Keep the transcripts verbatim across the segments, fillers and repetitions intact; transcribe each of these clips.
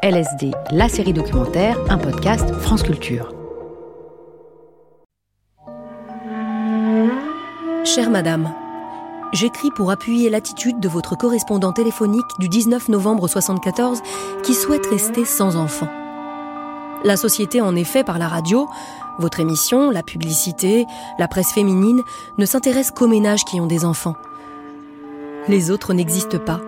L S D, la série documentaire, un podcast France Culture. Chère madame, j'écris pour appuyer l'attitude de votre correspondant téléphonique du dix-neuf novembre soixante-quatorze qui souhaite rester sans enfant. La société, en effet, par la radio, votre émission, la publicité, la presse féminine, ne s'intéresse qu'aux ménages qui ont des enfants. Les autres n'existent pas.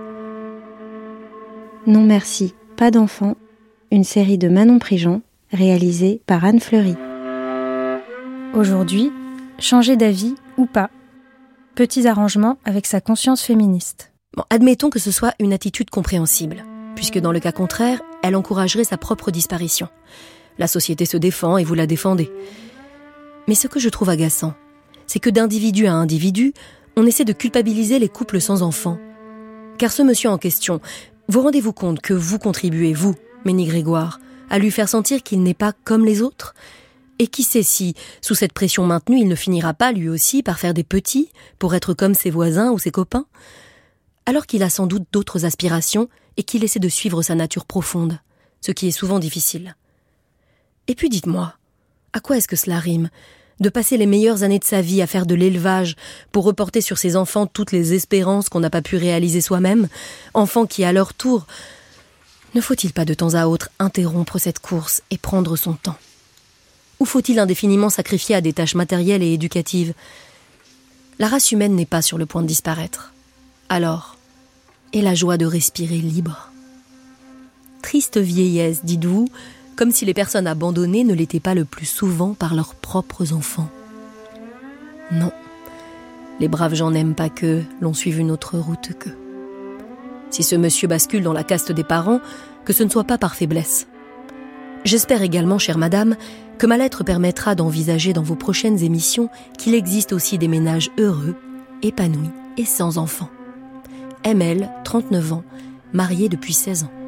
Non merci, pas d'enfants. Une série de Manon Prigent, réalisée par Anne Fleury. Aujourd'hui, changer d'avis ou pas. Petits arrangements avec sa conscience féministe. Bon, admettons que ce soit une attitude compréhensible, puisque dans le cas contraire, elle encouragerait sa propre disparition. La société se défend et vous la défendez. Mais ce que je trouve agaçant, c'est que d'individu à individu, on essaie de culpabiliser les couples sans enfants. Car ce monsieur en question, vous rendez-vous compte que vous contribuez, vous, Ménie Grégoire, à lui faire sentir qu'il n'est pas comme les autres ? Et qui sait si, sous cette pression maintenue, il ne finira pas lui aussi par faire des petits, pour être comme ses voisins ou ses copains ? Alors qu'il a sans doute d'autres aspirations et qu'il essaie de suivre sa nature profonde, ce qui est souvent difficile. Et puis dites-moi, à quoi est-ce que cela rime ? De passer les meilleures années de sa vie à faire de l'élevage pour reporter sur ses enfants toutes les espérances qu'on n'a pas pu réaliser soi-même, enfants qui, à leur tour... Ne faut-il pas de temps à autre interrompre cette course et prendre son temps ? Ou faut-il indéfiniment sacrifier à des tâches matérielles et éducatives ? La race humaine n'est pas sur le point de disparaître. Alors, et la joie de respirer libre ? Triste vieillesse, dites-vous, comme si les personnes abandonnées ne l'étaient pas le plus souvent par leurs propres enfants. Non, les braves gens n'aiment pas qu'eux l'on suive une autre route qu'eux. Si ce monsieur bascule dans la caste des parents, que ce ne soit pas par faiblesse. J'espère également, chère madame, que ma lettre permettra d'envisager dans vos prochaines émissions qu'il existe aussi des ménages heureux, épanouis et sans enfants. M L, trente-neuf ans, mariée depuis seize ans.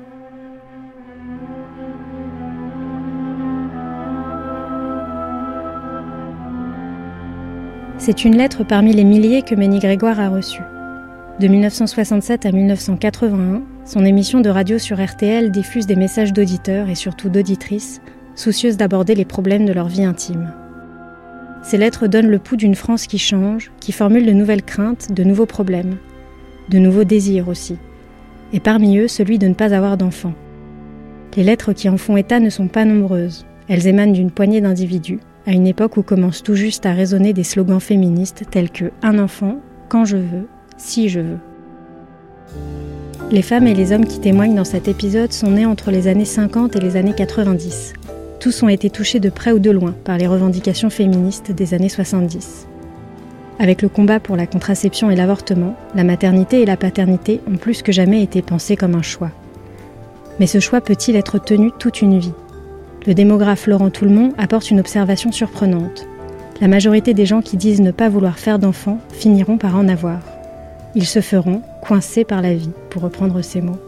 C'est une lettre parmi les milliers que Ménie Grégoire a reçues. De mille neuf cent soixante-sept à mille neuf cent quatre-vingt-un, son émission de radio sur R T L diffuse des messages d'auditeurs et surtout d'auditrices, soucieuses d'aborder les problèmes de leur vie intime. Ces lettres donnent le pouls d'une France qui change, qui formule de nouvelles craintes, de nouveaux problèmes, de nouveaux désirs aussi, et parmi eux celui de ne pas avoir d'enfants. Les lettres qui en font état ne sont pas nombreuses, elles émanent d'une poignée d'individus, à une époque où commencent tout juste à résonner des slogans féministes tels que « un enfant, quand je veux, si je veux ». Les femmes et les hommes qui témoignent dans cet épisode sont nés entre les années cinquante et les années quatre-vingt-dix. Tous ont été touchés de près ou de loin par les revendications féministes des années soixante-dix. Avec le combat pour la contraception et l'avortement, la maternité et la paternité ont plus que jamais été pensées comme un choix. Mais ce choix peut-il être tenu toute une vie ? Le démographe Laurent Toulmont apporte une observation surprenante. La majorité des gens qui disent ne pas vouloir faire d'enfants finiront par en avoir. Ils se feront coincés par la vie, pour reprendre ses mots.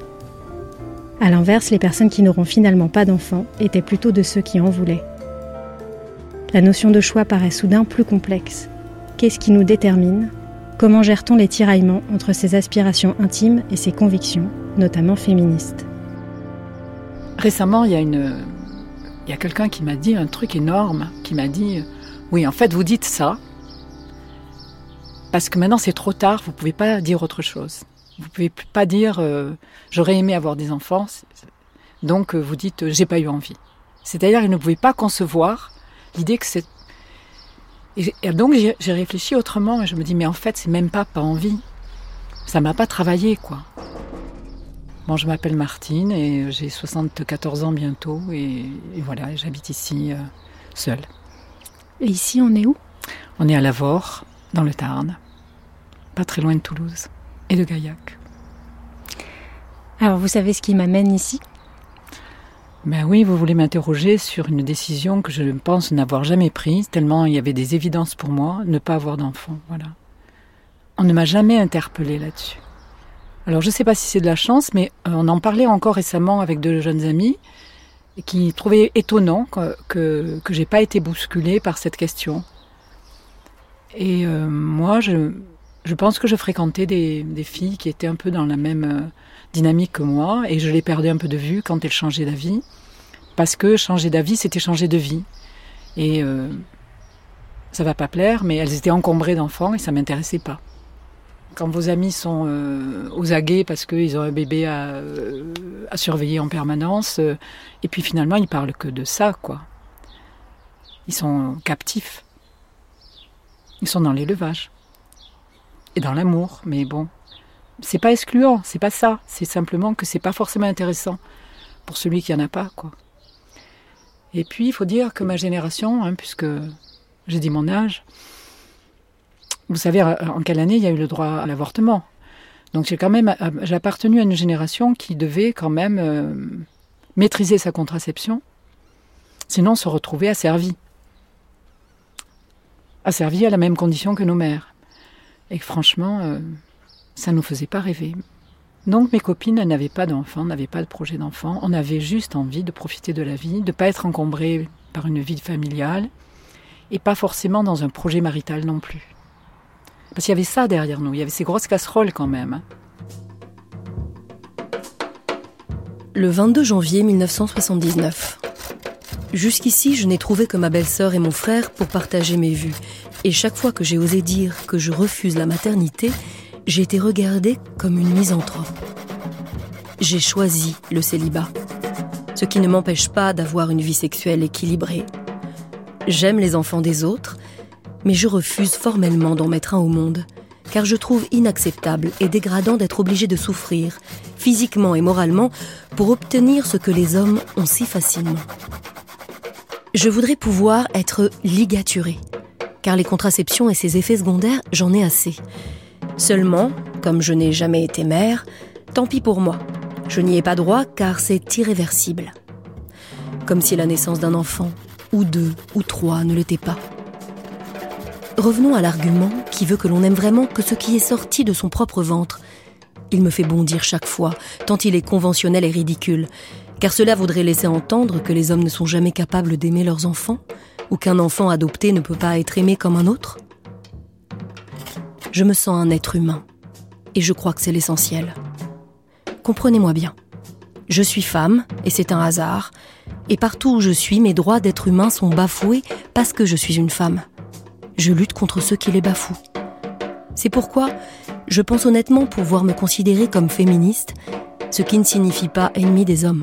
A l'inverse, les personnes qui n'auront finalement pas d'enfants étaient plutôt de ceux qui en voulaient. La notion de choix paraît soudain plus complexe. Qu'est-ce qui nous détermine ? Comment gère-t-on les tiraillements entre ses aspirations intimes et ses convictions, notamment féministes ? Récemment, il y a une... il y a quelqu'un qui m'a dit un truc énorme, qui m'a dit « Oui, en fait, vous dites ça, parce que maintenant c'est trop tard, vous ne pouvez pas dire autre chose. Vous ne pouvez pas dire euh, « J'aurais aimé avoir des enfants », donc euh, vous dites euh, « J'ai pas eu envie ». C'est-à-dire qu'il ne pouvait pas concevoir l'idée que c'est... Et, et donc j'ai, j'ai réfléchi autrement, et je me dis « Mais en fait, c'est même pas pas envie. Ça ne m'a pas travaillé, quoi. » Bon, je m'appelle Martine et j'ai soixante-quatorze ans bientôt et, et voilà, j'habite ici euh, seule. Et ici, on est où ? On est à Lavore, dans le Tarn, pas très loin de Toulouse et de Gaillac. Alors, vous savez ce qui m'amène ici ? Ben oui, vous voulez m'interroger sur une décision que je pense n'avoir jamais prise, tellement il y avait des évidences pour moi, ne pas avoir d'enfant, voilà. On ne m'a jamais interpellée là-dessus. Alors, je ne sais pas si c'est de la chance, mais on en parlait encore récemment avec de jeunes amis qui trouvaient étonnant que, que, que je n'ai pas été bousculée par cette question. Et euh, moi, je, je pense que je fréquentais des, des filles qui étaient un peu dans la même, dynamique que moi, et je l'ai perdue un peu de vue quand elle changeait d'avis, parce que changer d'avis, c'était changer de vie. Et euh, ça va pas plaire, mais elles étaient encombrées d'enfants et ça m'intéressait pas. Quand vos amis sont euh, aux aguets parce qu'ils ont un bébé à, euh, à surveiller en permanence, euh, et puis finalement ils parlent que de ça, quoi. Ils sont captifs. Ils sont dans l'élevage. Et dans l'amour, mais bon. C'est pas excluant, c'est pas ça. C'est simplement que c'est pas forcément intéressant pour celui qui en a pas, quoi. Et puis il faut dire que ma génération, hein, puisque j'ai dit mon âge, vous savez en quelle année il y a eu le droit à l'avortement. Donc j'ai quand même j'ai appartenu à une génération qui devait quand même euh, maîtriser sa contraception, sinon se retrouver asservie. Asservie à la même condition que nos mères. Et que franchement, euh, ça ne nous faisait pas rêver. Donc mes copines n'avaient pas d'enfants, n'avaient pas de projet d'enfant. On avait juste envie de profiter de la vie, de ne pas être encombré par une vie familiale, et pas forcément dans un projet marital non plus. Parce qu'il y avait ça derrière nous, il y avait ces grosses casseroles quand même. Le vingt-deux janvier mille neuf cent soixante-dix-neuf. Jusqu'ici, je n'ai trouvé que ma belle-sœur et mon frère pour partager mes vues. Et chaque fois que j'ai osé dire que je refuse la maternité, j'ai été regardée comme une misanthrope. J'ai choisi le célibat, ce qui ne m'empêche pas d'avoir une vie sexuelle équilibrée. J'aime les enfants des autres, mais je refuse formellement d'en mettre un au monde, car je trouve inacceptable et dégradant d'être obligée de souffrir, physiquement et moralement, pour obtenir ce que les hommes ont si facilement. Je voudrais pouvoir être ligaturée, car les contraceptions et ses effets secondaires, j'en ai assez. Seulement, comme je n'ai jamais été mère, tant pis pour moi. Je n'y ai pas droit car c'est irréversible. Comme si la naissance d'un enfant, ou deux, ou trois, ne l'était pas. Revenons à l'argument qui veut que l'on n'aime vraiment que ce qui est sorti de son propre ventre. Il me fait bondir chaque fois, tant il est conventionnel et ridicule, car cela voudrait laisser entendre que les hommes ne sont jamais capables d'aimer leurs enfants, ou qu'un enfant adopté ne peut pas être aimé comme un autre. Je me sens un être humain, et je crois que c'est l'essentiel. Comprenez-moi bien. Je suis femme, et c'est un hasard, et partout où je suis, mes droits d'être humain sont bafoués parce que je suis une femme. Je lutte contre ceux qui les bafouent. C'est pourquoi je pense honnêtement pouvoir me considérer comme féministe, ce qui ne signifie pas ennemie des hommes.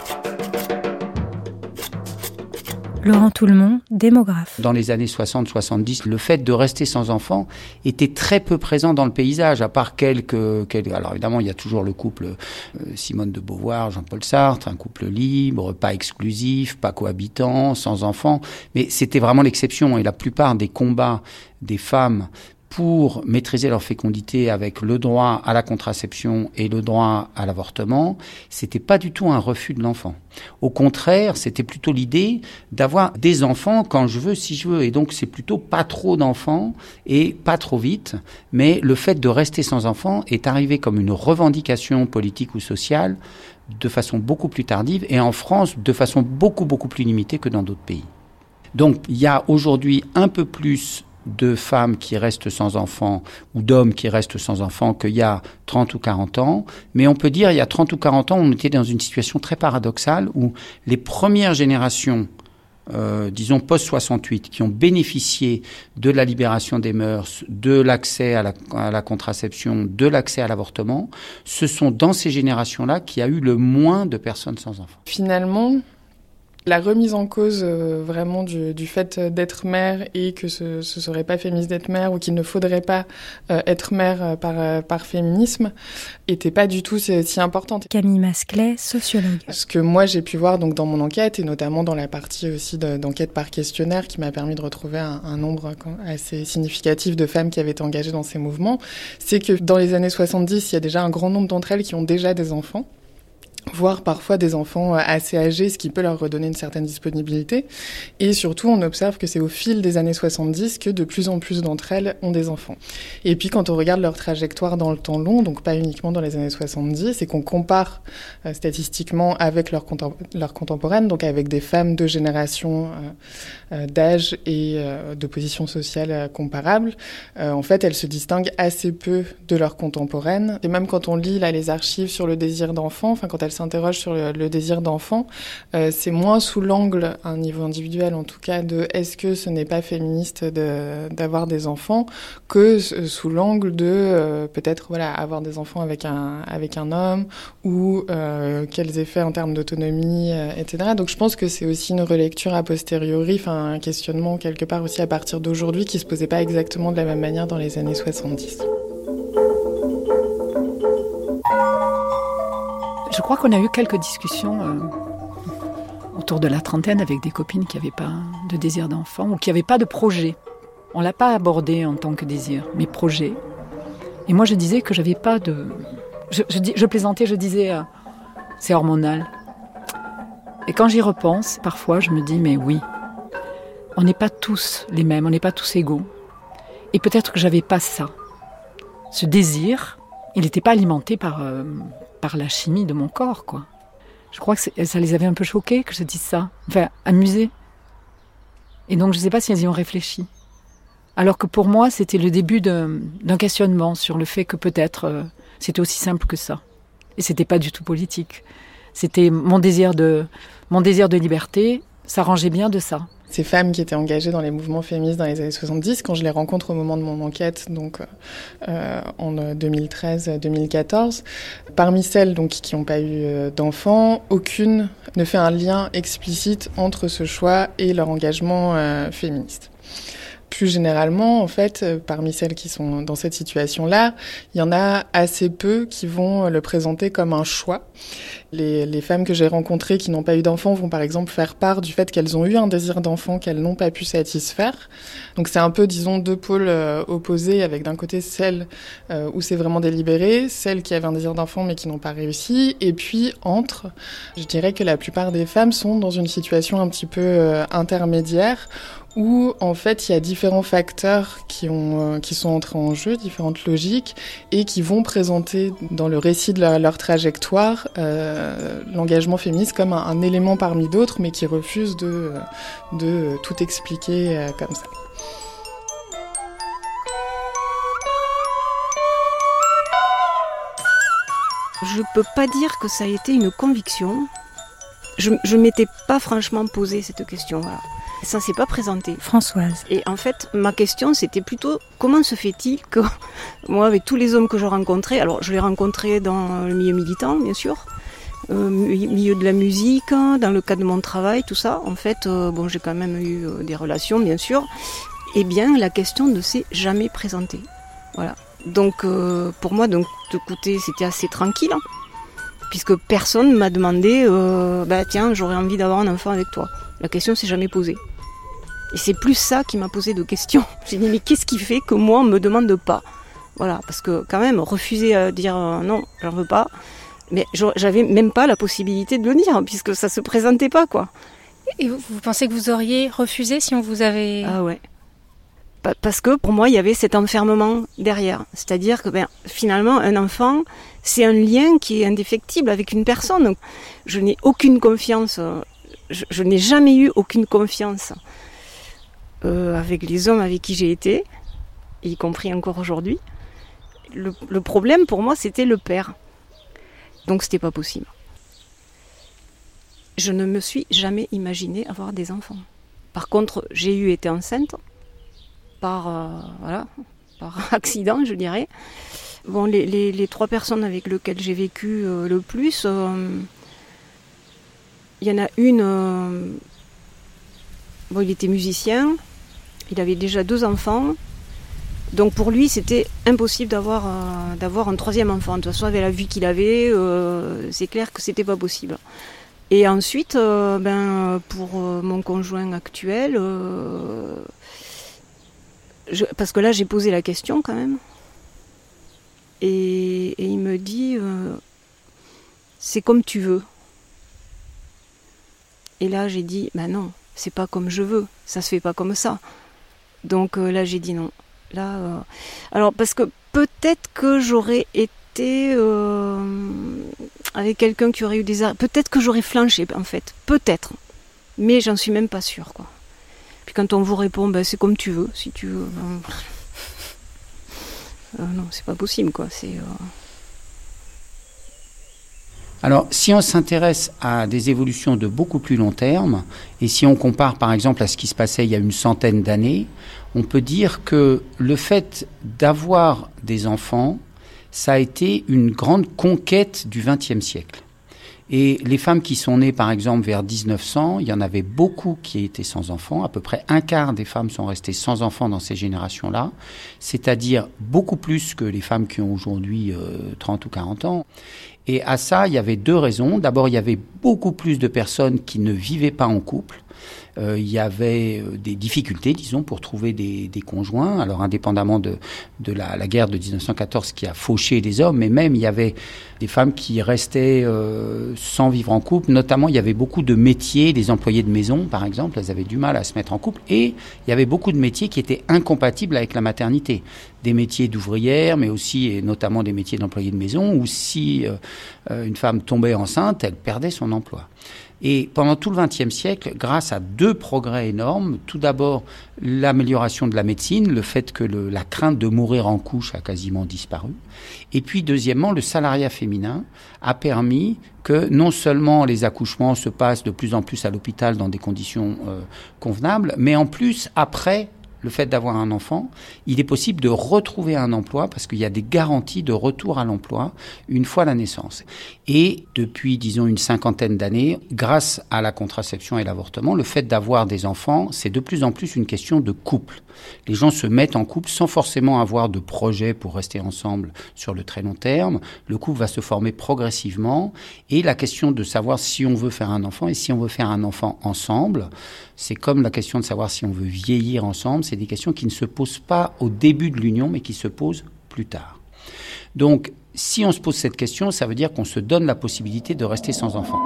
Laurent Toulmont, démographe. Dans les années soixante soixante-dix, le fait de rester sans enfant était très peu présent dans le paysage, à part quelques... quelques alors évidemment, il y a toujours le couple euh, Simone de Beauvoir, Jean-Paul Sartre, un couple libre, pas exclusif, pas cohabitant, sans enfants. Mais c'était vraiment l'exception. Et la plupart des combats des femmes pour maîtriser leur fécondité avec le droit à la contraception et le droit à l'avortement, c'était pas du tout un refus de l'enfant. Au contraire, c'était plutôt l'idée d'avoir des enfants quand je veux, si je veux. Et donc, c'est plutôt pas trop d'enfants et pas trop vite. Mais le fait de rester sans enfants est arrivé comme une revendication politique ou sociale de façon beaucoup plus tardive et en France de façon beaucoup, beaucoup plus limitée que dans d'autres pays. Donc, il y a aujourd'hui un peu plus de femmes qui restent sans enfants ou d'hommes qui restent sans enfants qu'il y a trente ou quarante ans. Mais on peut dire il y a trente ou quarante ans, on était dans une situation très paradoxale où les premières générations, euh, disons post-soixante-huit, qui ont bénéficié de la libération des mœurs, de l'accès à la, à la contraception, de l'accès à l'avortement, ce sont dans ces générations-là qu'il y a eu le moins de personnes sans enfants. Finalement, la remise en cause euh, vraiment du, du fait d'être mère et que ce, ce serait pas féministe d'être mère ou qu'il ne faudrait pas euh, être mère euh, par, euh, par féminisme était pas du tout si, si importante. Camille Masclet, sociologue. Ce que moi j'ai pu voir donc dans mon enquête et notamment dans la partie aussi de, d'enquête par questionnaire qui m'a permis de retrouver un, un nombre assez significatif de femmes qui avaient été engagées dans ces mouvements, c'est que dans les années soixante-dix, il y a déjà un grand nombre d'entre elles qui ont déjà des enfants. voire parfois des enfants assez âgés, ce qui peut leur redonner une certaine disponibilité. Et surtout, on observe que c'est au fil des années soixante-dix que de plus en plus d'entre elles ont des enfants. Et puis, quand on regarde leur trajectoire dans le temps long, donc pas uniquement dans les années soixante-dix, et qu'on compare euh, statistiquement avec leurs contem- leur contemporaines, donc avec des femmes de génération, euh, euh, d'âge et euh, de position sociale euh, comparables, euh, en fait, elles se distinguent assez peu de leurs contemporaines. Et même quand on lit là, les archives sur le désir d'enfant, enfin, quand elles s'interroge sur le, le désir d'enfant, euh, c'est moins sous l'angle, à un niveau individuel en tout cas, de est-ce que ce n'est pas féministe de, d'avoir des enfants, que sous l'angle de euh, peut-être voilà, avoir des enfants avec un, avec un homme, ou euh, quels effets en termes d'autonomie, euh, et cetera. Donc je pense que c'est aussi une relecture a posteriori, enfin un questionnement quelque part aussi à partir d'aujourd'hui qui se posait pas exactement de la même manière dans les années soixante-dix. Je crois qu'on a eu quelques discussions euh, autour de la trentaine avec des copines qui n'avaient pas de désir d'enfant ou qui n'avaient pas de projet. On ne l'a pas abordé en tant que désir, mais projet. Et moi, je disais que j'avais pas de... Je, je, je plaisantais, je disais, euh, c'est hormonal. Et quand j'y repense, parfois, je me dis, mais oui, on n'est pas tous les mêmes, on n'est pas tous égaux. Et peut-être que j'avais pas ça. Ce désir, il n'était pas alimenté par... Euh, par la chimie de mon corps, quoi. Je crois que ça les avait un peu choqués que je dise ça, enfin, amusés. Et donc, je ne sais pas si elles y ont réfléchi. Alors que pour moi, c'était le début d'un, d'un questionnement sur le fait que peut-être euh, c'était aussi simple que ça. Et c'était pas du tout politique. C'était mon désir de, mon désir de liberté s'arrangeait bien de ça. Ces femmes qui étaient engagées dans les mouvements féministes dans les années soixante-dix, quand je les rencontre au moment de mon enquête, donc euh, en deux mille treize deux mille quatorze, parmi celles donc qui n'ont pas eu euh, d'enfants, aucune ne fait un lien explicite entre ce choix et leur engagement euh, féministe. Plus généralement, en fait, euh, parmi celles qui sont dans cette situation-là, il y en a assez peu qui vont le présenter comme un choix. Les, les femmes que j'ai rencontrées qui n'ont pas eu d'enfants vont par exemple faire part du fait qu'elles ont eu un désir d'enfant qu'elles n'ont pas pu satisfaire. Donc c'est un peu, disons, deux pôles euh, opposés, avec d'un côté celles euh, où c'est vraiment délibéré, celles qui avaient un désir d'enfant mais qui n'ont pas réussi, et puis entre, je dirais que la plupart des femmes sont dans une situation un petit peu euh, intermédiaire, où en fait il y a différents facteurs qui, ont, euh, qui sont entrés en jeu, différentes logiques, et qui vont présenter dans le récit de leur, leur trajectoire euh, l'engagement féministe comme un, un élément parmi d'autres, mais qui refuse de, de tout expliquer euh, comme ça. Je peux pas dire que ça a été une conviction. Je ne m'étais pas franchement posé cette question-là. Ça ne s'est pas présenté. Françoise. Et en fait, ma question, c'était plutôt comment se fait-il que moi, avec tous les hommes que je rencontrais, alors je les rencontrais dans le milieu militant, bien sûr, euh, milieu de la musique, dans le cadre de mon travail, tout ça. En fait, euh, bon, j'ai quand même eu euh, des relations, bien sûr. Eh bien, la question ne s'est jamais présentée. Voilà. Donc, euh, pour moi, donc, de côté, c'était assez tranquille, hein, puisque personne m'a demandé, euh, bah tiens, j'aurais envie d'avoir un enfant avec toi. La question s'est jamais posée. Et c'est plus ça qui m'a posé de questions. J'ai dit, mais qu'est-ce qui fait que moi, on me demande pas ? Voilà, parce que quand même, refuser à dire euh, non, j'en veux pas, mais j'avais même pas la possibilité de le dire, puisque ça se présentait pas, quoi. Et vous, vous pensez que vous auriez refusé si on vous avait... Ah ouais. Parce que pour moi, il y avait cet enfermement derrière. C'est-à-dire que ben, finalement, un enfant, c'est un lien qui est indéfectible avec une personne. Donc, je n'ai aucune confiance, je, je n'ai jamais eu aucune confiance euh, avec les hommes avec qui j'ai été, y compris encore aujourd'hui. Le, le problème pour moi, c'était le père. Donc, c'était pas possible. Je ne me suis jamais imaginé avoir des enfants. Par contre, j'ai eu été enceinte. Par, euh, voilà, par accident, je dirais. Bon, les, les, les trois personnes avec lesquelles j'ai vécu euh, le plus, il euh, y en a une, euh, bon, il était musicien, il avait déjà deux enfants, donc pour lui, c'était impossible d'avoir, euh, d'avoir un troisième enfant. De toute façon, avec la vie qu'il avait, euh, c'est clair que c'était pas possible. Et ensuite, euh, ben, pour euh, mon conjoint actuel... Euh, Je, parce que là, j'ai posé la question quand même. Et, et il me dit, euh, c'est comme tu veux. Et là, j'ai dit, bah non, c'est pas comme je veux, ça se fait pas comme ça. Donc euh, là, j'ai dit non. Là, euh... alors parce que peut-être que j'aurais été euh, avec quelqu'un qui aurait eu des, peut-être que j'aurais flanché en fait, peut-être, mais j'en suis même pas sûre quoi. Puis quand on vous répond, bah, c'est comme tu veux, si tu veux, ben... euh, non, c'est pas possible quoi. C'est euh... Alors, si on s'intéresse à des évolutions de beaucoup plus long terme, et si on compare par exemple à ce qui se passait il y a une centaine d'années, on peut dire que le fait d'avoir des enfants, ça a été une grande conquête du vingtième siècle. Et les femmes qui sont nées par exemple vers dix-neuf cents, il y en avait beaucoup qui étaient sans enfants, à peu près un quart des femmes sont restées sans enfants dans ces générations-là, c'est-à-dire beaucoup plus que les femmes qui ont aujourd'hui euh, trente ou quarante ans. Et à ça, il y avait deux raisons. D'abord, il y avait beaucoup plus de personnes qui ne vivaient pas en couple. Euh, il y avait des difficultés, disons, pour trouver des, des conjoints. Alors, indépendamment de, de la, la guerre de dix-neuf cent quatorze qui a fauché les hommes, mais même il y avait des femmes qui restaient euh, sans vivre en couple. Notamment, il y avait beaucoup de métiers, des employés de maison, par exemple, elles avaient du mal à se mettre en couple. Et il y avait beaucoup de métiers qui étaient incompatibles avec la maternité. Des métiers d'ouvrière, mais aussi et notamment des métiers d'employés de maison, où si euh, une femme tombait enceinte, elle perdait son emploi. Et pendant tout le vingtième siècle, grâce à deux progrès énormes, tout d'abord l'amélioration de la médecine, le fait que le, la crainte de mourir en couche a quasiment disparu, et puis deuxièmement, le salariat féminin a permis que non seulement les accouchements se passent de plus en plus à l'hôpital dans des conditions euh, convenables, mais en plus, après le fait d'avoir un enfant, il est possible de retrouver un emploi parce qu'il y a des garanties de retour à l'emploi une fois la naissance. Et depuis, disons, une cinquantaine d'années, grâce à la contraception et l'avortement, le fait d'avoir des enfants, c'est de plus en plus une question de couple. Les gens se mettent en couple sans forcément avoir de projet pour rester ensemble sur le très long terme. Le couple va se former progressivement et la question de savoir si on veut faire un enfant et si on veut faire un enfant ensemble, c'est comme la question de savoir si on veut vieillir ensemble. C'est des questions qui ne se posent pas au début de l'union, mais qui se posent plus tard. Donc, si on se pose cette question, ça veut dire qu'on se donne la possibilité de rester sans enfant.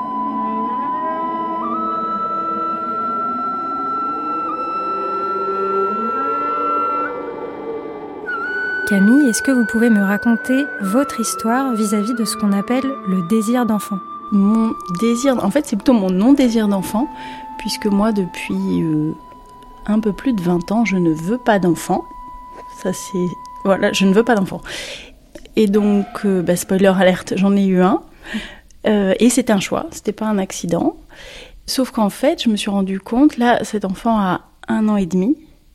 Camille, est-ce que vous pouvez me raconter votre histoire vis-à-vis de ce qu'on appelle le désir d'enfant ? Mon désir, en fait, c'est plutôt mon non-désir d'enfant, puisque moi, depuis euh, un peu plus de vingt ans, je ne veux pas d'enfant. Ça, c'est... Voilà, je ne veux pas d'enfant. Et donc, euh, bah, spoiler alerte, j'en ai eu un. Euh, et c'était un choix, c'était pas un accident. Sauf qu'en fait, je me suis rendu compte, là, cet enfant a un an et demi.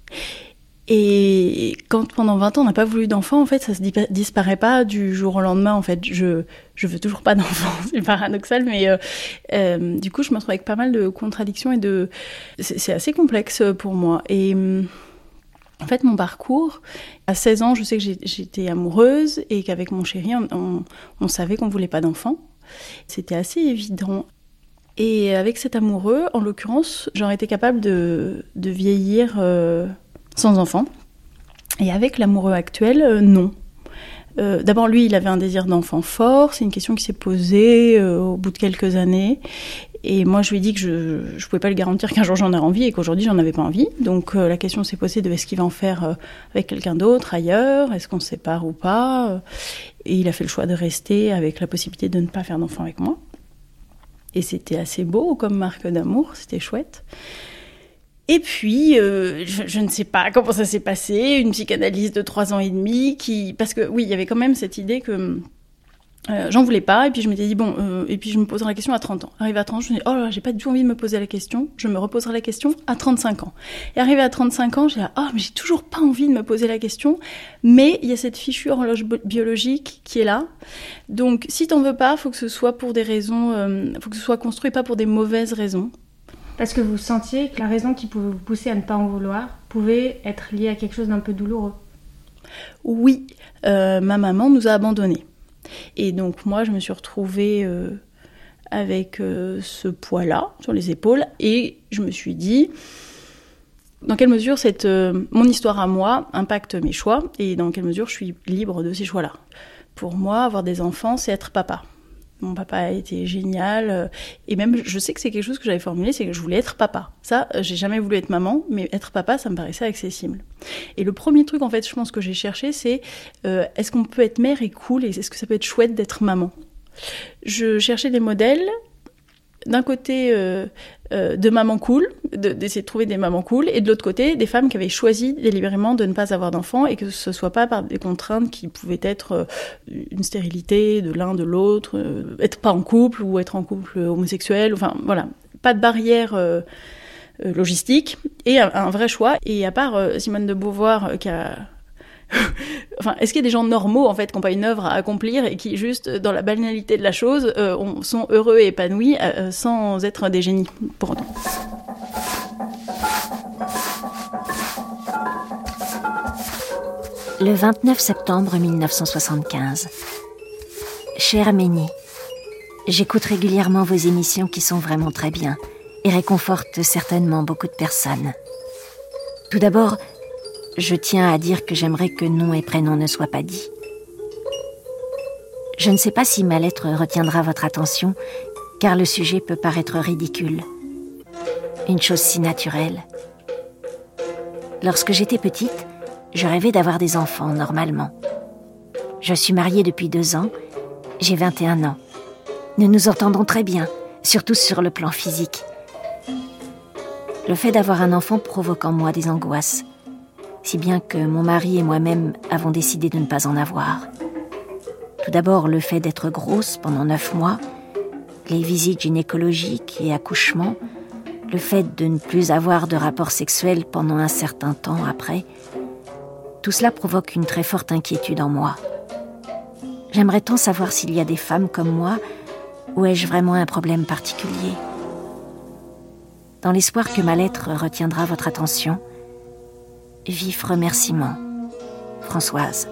Et quand pendant vingt ans on n'a pas voulu d'enfant, en fait, ça se disparaît pas du jour au lendemain. En fait, je je veux toujours pas d'enfant, c'est paradoxal, mais euh, euh, du coup, je me retrouve avec pas mal de contradictions et de c'est, c'est assez complexe pour moi. Et en fait, mon parcours, à seize ans, je sais que j'ai, j'étais amoureuse et qu'avec mon chéri, on, on, on savait qu'on voulait pas d'enfant. C'était assez évident. Et avec cet amoureux, en l'occurrence, j'aurais été capable de de vieillir. Euh, sans enfant. Et avec l'amoureux actuel, euh, non. Euh, d'abord, lui, il avait un désir d'enfant fort. C'est une question qui s'est posée euh, au bout de quelques années. Et moi, je lui ai dit que je ne pouvais pas lui garantir qu'un jour j'en aurais envie et qu'aujourd'hui, j'en avais pas envie. Donc, euh, la question s'est posée de est-ce qu'il va en faire euh, avec quelqu'un d'autre, ailleurs ? Est-ce qu'on se sépare ou pas ? Et il a fait le choix de rester avec la possibilité de ne pas faire d'enfant avec moi. Et c'était assez beau comme marque d'amour. C'était chouette. Et puis, euh, je, je ne sais pas comment ça s'est passé, une psychanalyse de trois ans et demi, qui, parce que oui, il y avait quand même cette idée que euh, j'en voulais pas, et puis je m'étais dit, bon, euh, et puis je me poserai la question à trente ans. Arrivé à trente ans, je me dis, oh là, j'ai pas du tout envie de me poser la question, je me reposerai la question à trente-cinq ans. Et arrivé à trente-cinq ans, j'ai dit, oh, mais j'ai toujours pas envie de me poser la question, mais il y a cette fichue horloge biologique qui est là. Donc, si t'en veux pas, faut que ce soit pour des raisons, euh, faut que ce soit construit pas pour des mauvaises raisons. Parce que vous sentiez que la raison qui pouvait vous pousser à ne pas en vouloir pouvait être liée à quelque chose d'un peu douloureux. Oui, euh, ma maman nous a abandonnés. Et donc moi, je me suis retrouvée euh, avec euh, ce poids-là sur les épaules. Et je me suis dit, dans quelle mesure cette, euh, mon histoire à moi impacte mes choix et dans quelle mesure je suis libre de ces choix-là. Pour moi, avoir des enfants, c'est être papa. Mon papa a été génial. Et même, je sais que c'est quelque chose que j'avais formulé, c'est que je voulais être papa. Ça, j'ai jamais voulu être maman, mais être papa, ça me paraissait accessible. Et le premier truc, en fait, je pense que j'ai cherché, c'est euh, est-ce qu'on peut être mère et cool, et est-ce que ça peut être chouette d'être maman ? Je cherchais des modèles, d'un côté euh, euh, de mamans cool, de, d'essayer de trouver des mamans cool, et de l'autre côté, des femmes qui avaient choisi délibérément de ne pas avoir d'enfants, et que ce soit pas par des contraintes qui pouvaient être euh, une stérilité de l'un, de l'autre, euh, être pas en couple, ou être en couple homosexuel, enfin voilà, pas de barrière euh, euh, logistique, et un, un vrai choix. Et à part euh, Simone de Beauvoir, euh, qui a... Enfin, est-ce qu'il y a des gens normaux en fait qui n'ont pas une œuvre à accomplir et qui juste dans la banalité de la chose euh, on, sont heureux et épanouis euh, sans être des génies pour autant. Le vingt-neuf septembre mille neuf cent soixante-quinze. Chère Ménie, j'écoute régulièrement vos émissions qui sont vraiment très bien et réconfortent certainement beaucoup de personnes. Tout d'abord, je tiens à dire que j'aimerais que nom et prénom ne soient pas dits. Je ne sais pas si ma lettre retiendra votre attention, car le sujet peut paraître ridicule. Une chose si naturelle. Lorsque j'étais petite, je rêvais d'avoir des enfants, normalement. Je suis mariée depuis deux ans, j'ai vingt et un ans. Nous nous entendons très bien, surtout sur le plan physique. Le fait d'avoir un enfant provoque en moi des angoisses, si bien que mon mari et moi-même avons décidé de ne pas en avoir. Tout d'abord, le fait d'être grosse pendant neuf mois, les visites gynécologiques et accouchements, le fait de ne plus avoir de rapport sexuel pendant un certain temps après, tout cela provoque une très forte inquiétude en moi. J'aimerais tant savoir s'il y a des femmes comme moi, ou ai-je vraiment un problème particulier ? Dans l'espoir que ma lettre retiendra votre attention, vif remerciement, Françoise.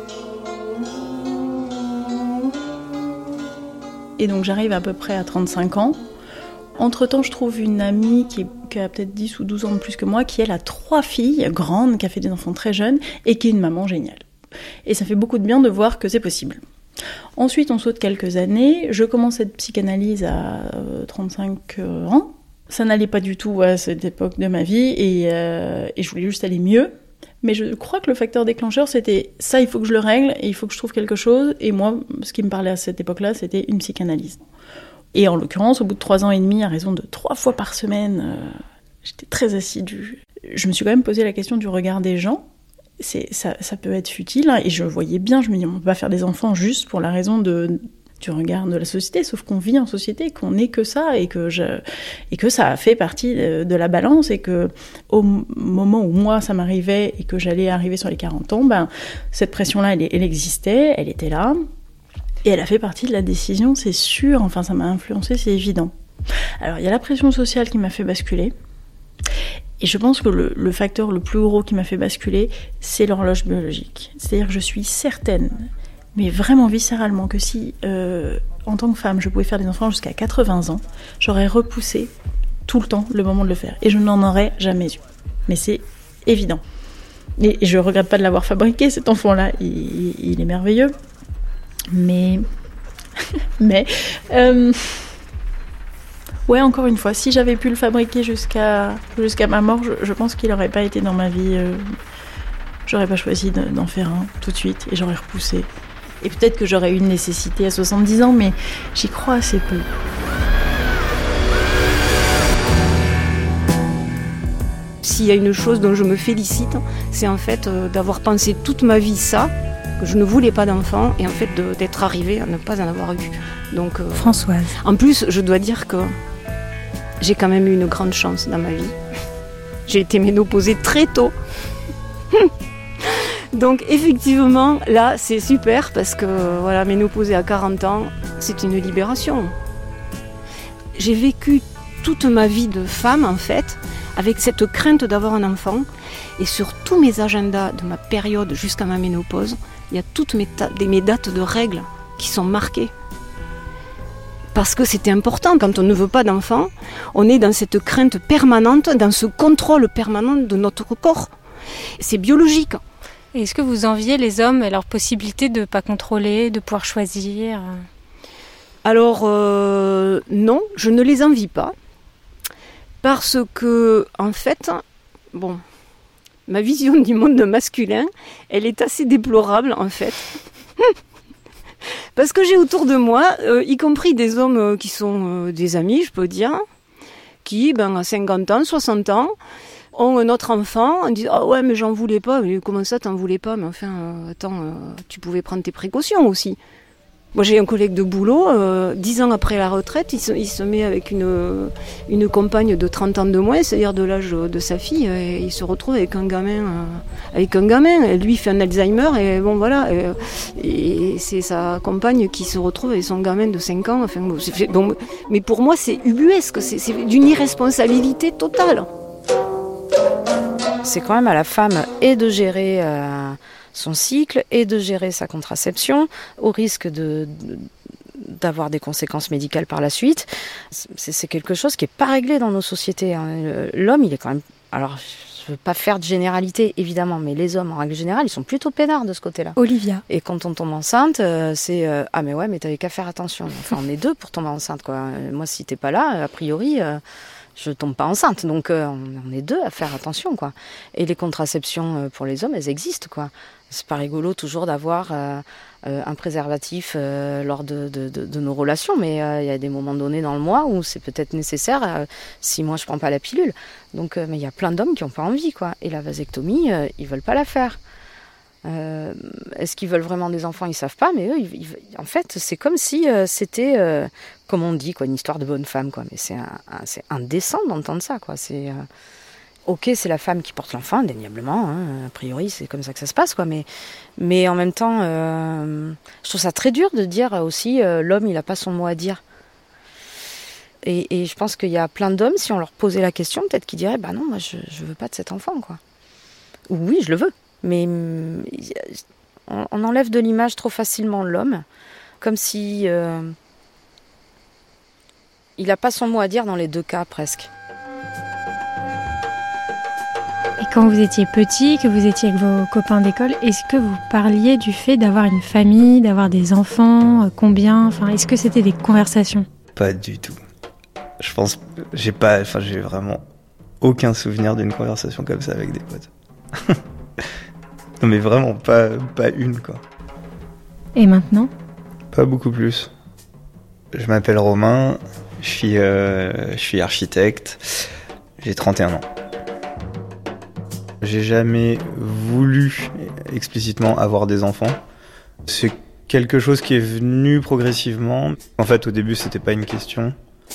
Et donc j'arrive à peu près à trente-cinq ans. Entre-temps, je trouve une amie qui, est, qui a peut-être dix ou douze ans de plus que moi, qui elle a trois filles grandes, qui a fait des enfants très jeunes, et qui est une maman géniale. Et ça fait beaucoup de bien de voir que c'est possible. Ensuite, on saute quelques années. Je commence cette psychanalyse à euh, trente-cinq ans. Ça n'allait pas du tout à cette époque de ma vie et, euh, et je voulais juste aller mieux. Mais je crois que le facteur déclencheur, c'était ça, il faut que je le règle et il faut que je trouve quelque chose. Et moi, ce qui me parlait à cette époque-là, c'était une psychanalyse. Et en l'occurrence, au bout de trois ans et demi, à raison de trois fois par semaine, euh, j'étais très assidue. Je me suis quand même posé la question du regard des gens. C'est, ça, ça peut être futile. Hein, et je voyais bien, je me dis, on ne peut pas faire des enfants juste pour la raison de... du regard de la société, sauf qu'on vit en société, qu'on n'est que ça, et que, je, et que ça a fait partie de, de la balance, et que au moment où moi ça m'arrivait, et que j'allais arriver sur les quarante ans, ben, cette pression-là, elle, elle existait, elle était là, et elle a fait partie de la décision, c'est sûr, enfin ça m'a influencé, c'est évident. Alors il y a la pression sociale qui m'a fait basculer, et je pense que le, le facteur le plus gros qui m'a fait basculer, c'est l'horloge biologique. C'est-à-dire que je suis certaine, mais vraiment viscéralement, que si, euh, en tant que femme, je pouvais faire des enfants jusqu'à quatre-vingts ans, j'aurais repoussé tout le temps le moment de le faire. Et je n'en aurais jamais eu. Mais c'est évident. Et, et je ne regrette pas de l'avoir fabriqué, cet enfant-là. Il, il est merveilleux. Mais... mais... Euh... Ouais, encore une fois, si j'avais pu le fabriquer jusqu'à, jusqu'à ma mort, je, je pense qu'il n'aurait pas été dans ma vie. Euh... J'aurais pas choisi de, d'en faire un tout de suite. Et j'aurais repoussé. Et peut-être que j'aurais eu une nécessité à soixante-dix ans, mais j'y crois assez peu. S'il y a une chose dont je me félicite, c'est en fait euh, d'avoir pensé toute ma vie ça, que je ne voulais pas d'enfant, et en fait de, d'être arrivée à ne pas en avoir eu. Donc, euh, Françoise. En plus, je dois dire que j'ai quand même eu une grande chance dans ma vie. J'ai été ménopausée très tôt. Donc effectivement, là, c'est super parce que voilà, ménopausée à quarante ans, c'est une libération. J'ai vécu toute ma vie de femme, en fait, avec cette crainte d'avoir un enfant. Et sur tous mes agendas de ma période jusqu'à ma ménopause, il y a toutes mes, ta- mes dates de règles qui sont marquées. Parce que c'était important, quand on ne veut pas d'enfant, on est dans cette crainte permanente, dans ce contrôle permanent de notre corps. C'est biologique. Et est-ce que vous enviez les hommes et leur possibilité de ne pas contrôler, de pouvoir choisir ? Alors, euh, non, je ne les envie pas. Parce que, en fait, bon, ma vision du monde masculin, elle est assez déplorable, en fait. Parce que j'ai autour de moi, euh, y compris des hommes euh, qui sont euh, des amis, je peux dire, qui, ben, à cinquante ans, soixante ans, ont un autre enfant, on dit « Ah ouais, mais j'en voulais pas. » Mais comment ça, t'en voulais pas? Mais enfin, euh, attends, euh, tu pouvais prendre tes précautions aussi. Moi, j'ai un collègue de boulot, euh, dix ans après la retraite, il se, il se met avec une, une compagne de trente ans de moins, c'est-à-dire de l'âge de sa fille, et il se retrouve avec un gamin, euh, avec un gamin. Et lui, il fait un Alzheimer, et bon, voilà. Et, et c'est sa compagne qui se retrouve avec son gamin de cinq ans. Enfin, bon, c'est fait, bon, mais pour moi, c'est ubuesque, c'est, c'est d'une irresponsabilité totale. C'est quand même à la femme et de gérer euh, son cycle et de gérer sa contraception, au risque de, de, d'avoir des conséquences médicales par la suite. C'est, c'est quelque chose qui n'est pas réglé dans nos sociétés. Hein. L'homme, il est quand même... Alors, je ne veux pas faire de généralité, évidemment, mais les hommes, en règle générale, ils sont plutôt peinards de ce côté-là. Olivia. Et quand on tombe enceinte, euh, c'est... Euh, ah mais ouais, mais t'avais qu'à faire attention. Enfin, on est deux pour tomber enceinte, quoi. Moi, si t'es pas là, a priori... Euh, je tombe pas enceinte, donc euh, on est deux à faire attention, quoi. Et les contraceptions euh, pour les hommes, elles existent, quoi. C'est pas rigolo toujours d'avoir euh, euh, un préservatif euh, lors de, de, de, de nos relations, mais il euh, y a des moments donnés dans le mois où c'est peut-être nécessaire euh, si moi je prends pas la pilule. Donc, euh, mais il y a plein d'hommes qui ont pas envie, quoi. Et la vasectomie, euh, ils veulent pas la faire. Euh, est-ce qu'ils veulent vraiment des enfants? Ils savent pas, mais eux, ils, ils, en fait, c'est comme si euh, c'était, euh, comme on dit, quoi, une histoire de bonne femme, quoi. Mais c'est, un, un, c'est indécent d'entendre ça, quoi. C'est euh, ok, c'est la femme qui porte l'enfant, indéniablement. Hein, a priori, c'est comme ça que ça se passe, quoi. Mais, mais en même temps, euh, je trouve ça très dur de dire aussi, euh, l'homme, il a pas son mot à dire. Et, et je pense qu'il y a plein d'hommes, si on leur posait la question, peut-être qu'ils diraient, bah non, moi, je, je veux pas de cet enfant, quoi. Ou oui, je le veux. Mais on enlève de l'image trop facilement l'homme, comme si euh, il n'a pas son mot à dire dans les deux cas presque. Et quand vous étiez petit, que vous étiez avec vos copains d'école, est-ce que vous parliez du fait d'avoir une famille, d'avoir des enfants, euh, combien, enfin, est-ce que c'était des conversations? Pas du tout. Je pense, j'ai pas, enfin, j'ai vraiment aucun souvenir d'une conversation comme ça avec des potes. Non mais vraiment, pas, pas une, quoi. Et maintenant? Pas beaucoup plus. Je m'appelle Romain, je suis, euh, je suis architecte, j'ai trente et un ans. J'ai jamais voulu explicitement avoir des enfants. C'est quelque chose qui est venu progressivement. En fait, au début, c'était pas une question.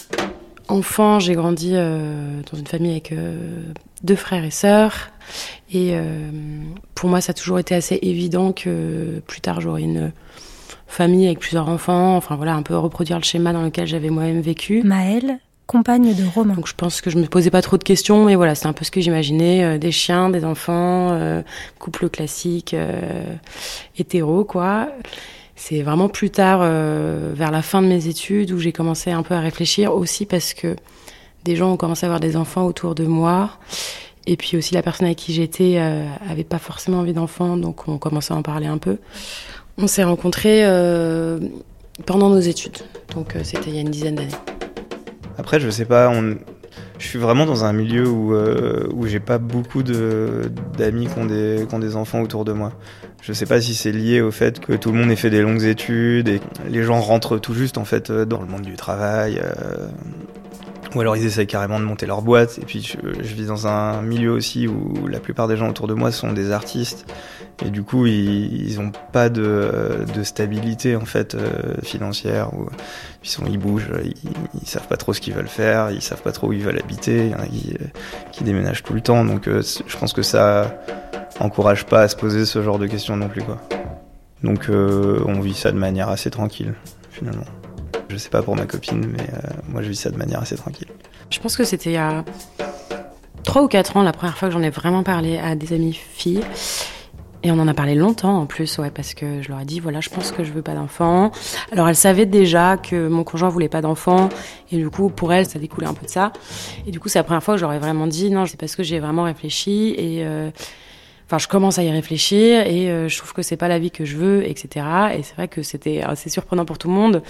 Enfant, j'ai grandi euh, dans une famille avec euh, deux frères et sœurs. Et euh, pour moi, ça a toujours été assez évident que plus tard, j'aurais une famille avec plusieurs enfants. Enfin voilà, un peu reproduire le schéma dans lequel j'avais moi-même vécu. Maëlle, compagne de Romain. Donc je pense que je me posais pas trop de questions, mais voilà, c'est un peu ce que j'imaginais. Euh, des chiens, des enfants, euh, couple classique, euh, hétéro, quoi. C'est vraiment plus tard, euh, vers la fin de mes études, où j'ai commencé un peu à réfléchir aussi parce que des gens ont commencé à avoir des enfants autour de moi. Et puis aussi la personne avec qui j'étais euh, avait pas forcément envie d'enfants, donc on commençait à en parler un peu. On s'est rencontrés euh, pendant nos études, donc euh, c'était il y a une dizaine d'années. Après, je sais pas, on... je suis vraiment dans un milieu où, euh, où j'ai pas beaucoup de, d'amis qui ont, des, qui ont des enfants autour de moi. Je sais pas si c'est lié au fait que tout le monde ait fait des longues études et les gens rentrent tout juste en fait dans le monde du travail. Euh... Ou alors ils essayent carrément de monter leur boîte. Et puis je, je vis dans un milieu aussi où la plupart des gens autour de moi sont des artistes. Et du coup, ils, ils ont pas de, de stabilité en fait euh, financière. Où ils, sont, ils bougent, ils, ils savent pas trop ce qu'ils veulent faire, ils savent pas trop où ils veulent habiter. Il y en a qui, qui déménagent tout le temps. Donc euh, je pense que ça encourage pas à se poser ce genre de questions non plus, quoi. Donc euh, on vit ça de manière assez tranquille finalement. Je sais pas pour ma copine, mais euh, moi je vis ça de manière assez tranquille. Je pense que c'était il y a trois ou quatre ans la première fois que j'en ai vraiment parlé à des amies filles. Et on en a parlé longtemps en plus, ouais, parce que je leur ai dit, voilà, je pense que je veux pas d'enfant. Alors elles savaient déjà que mon conjoint voulait pas d'enfant, et du coup pour elles ça découlait un peu de ça. Et du coup c'est la première fois que j'aurais vraiment dit, non, c'est parce que j'ai vraiment réfléchi, et euh, enfin je commence à y réfléchir, et euh, je trouve que c'est pas la vie que je veux, et cetera. Et c'est vrai que c'était assez surprenant pour tout le monde.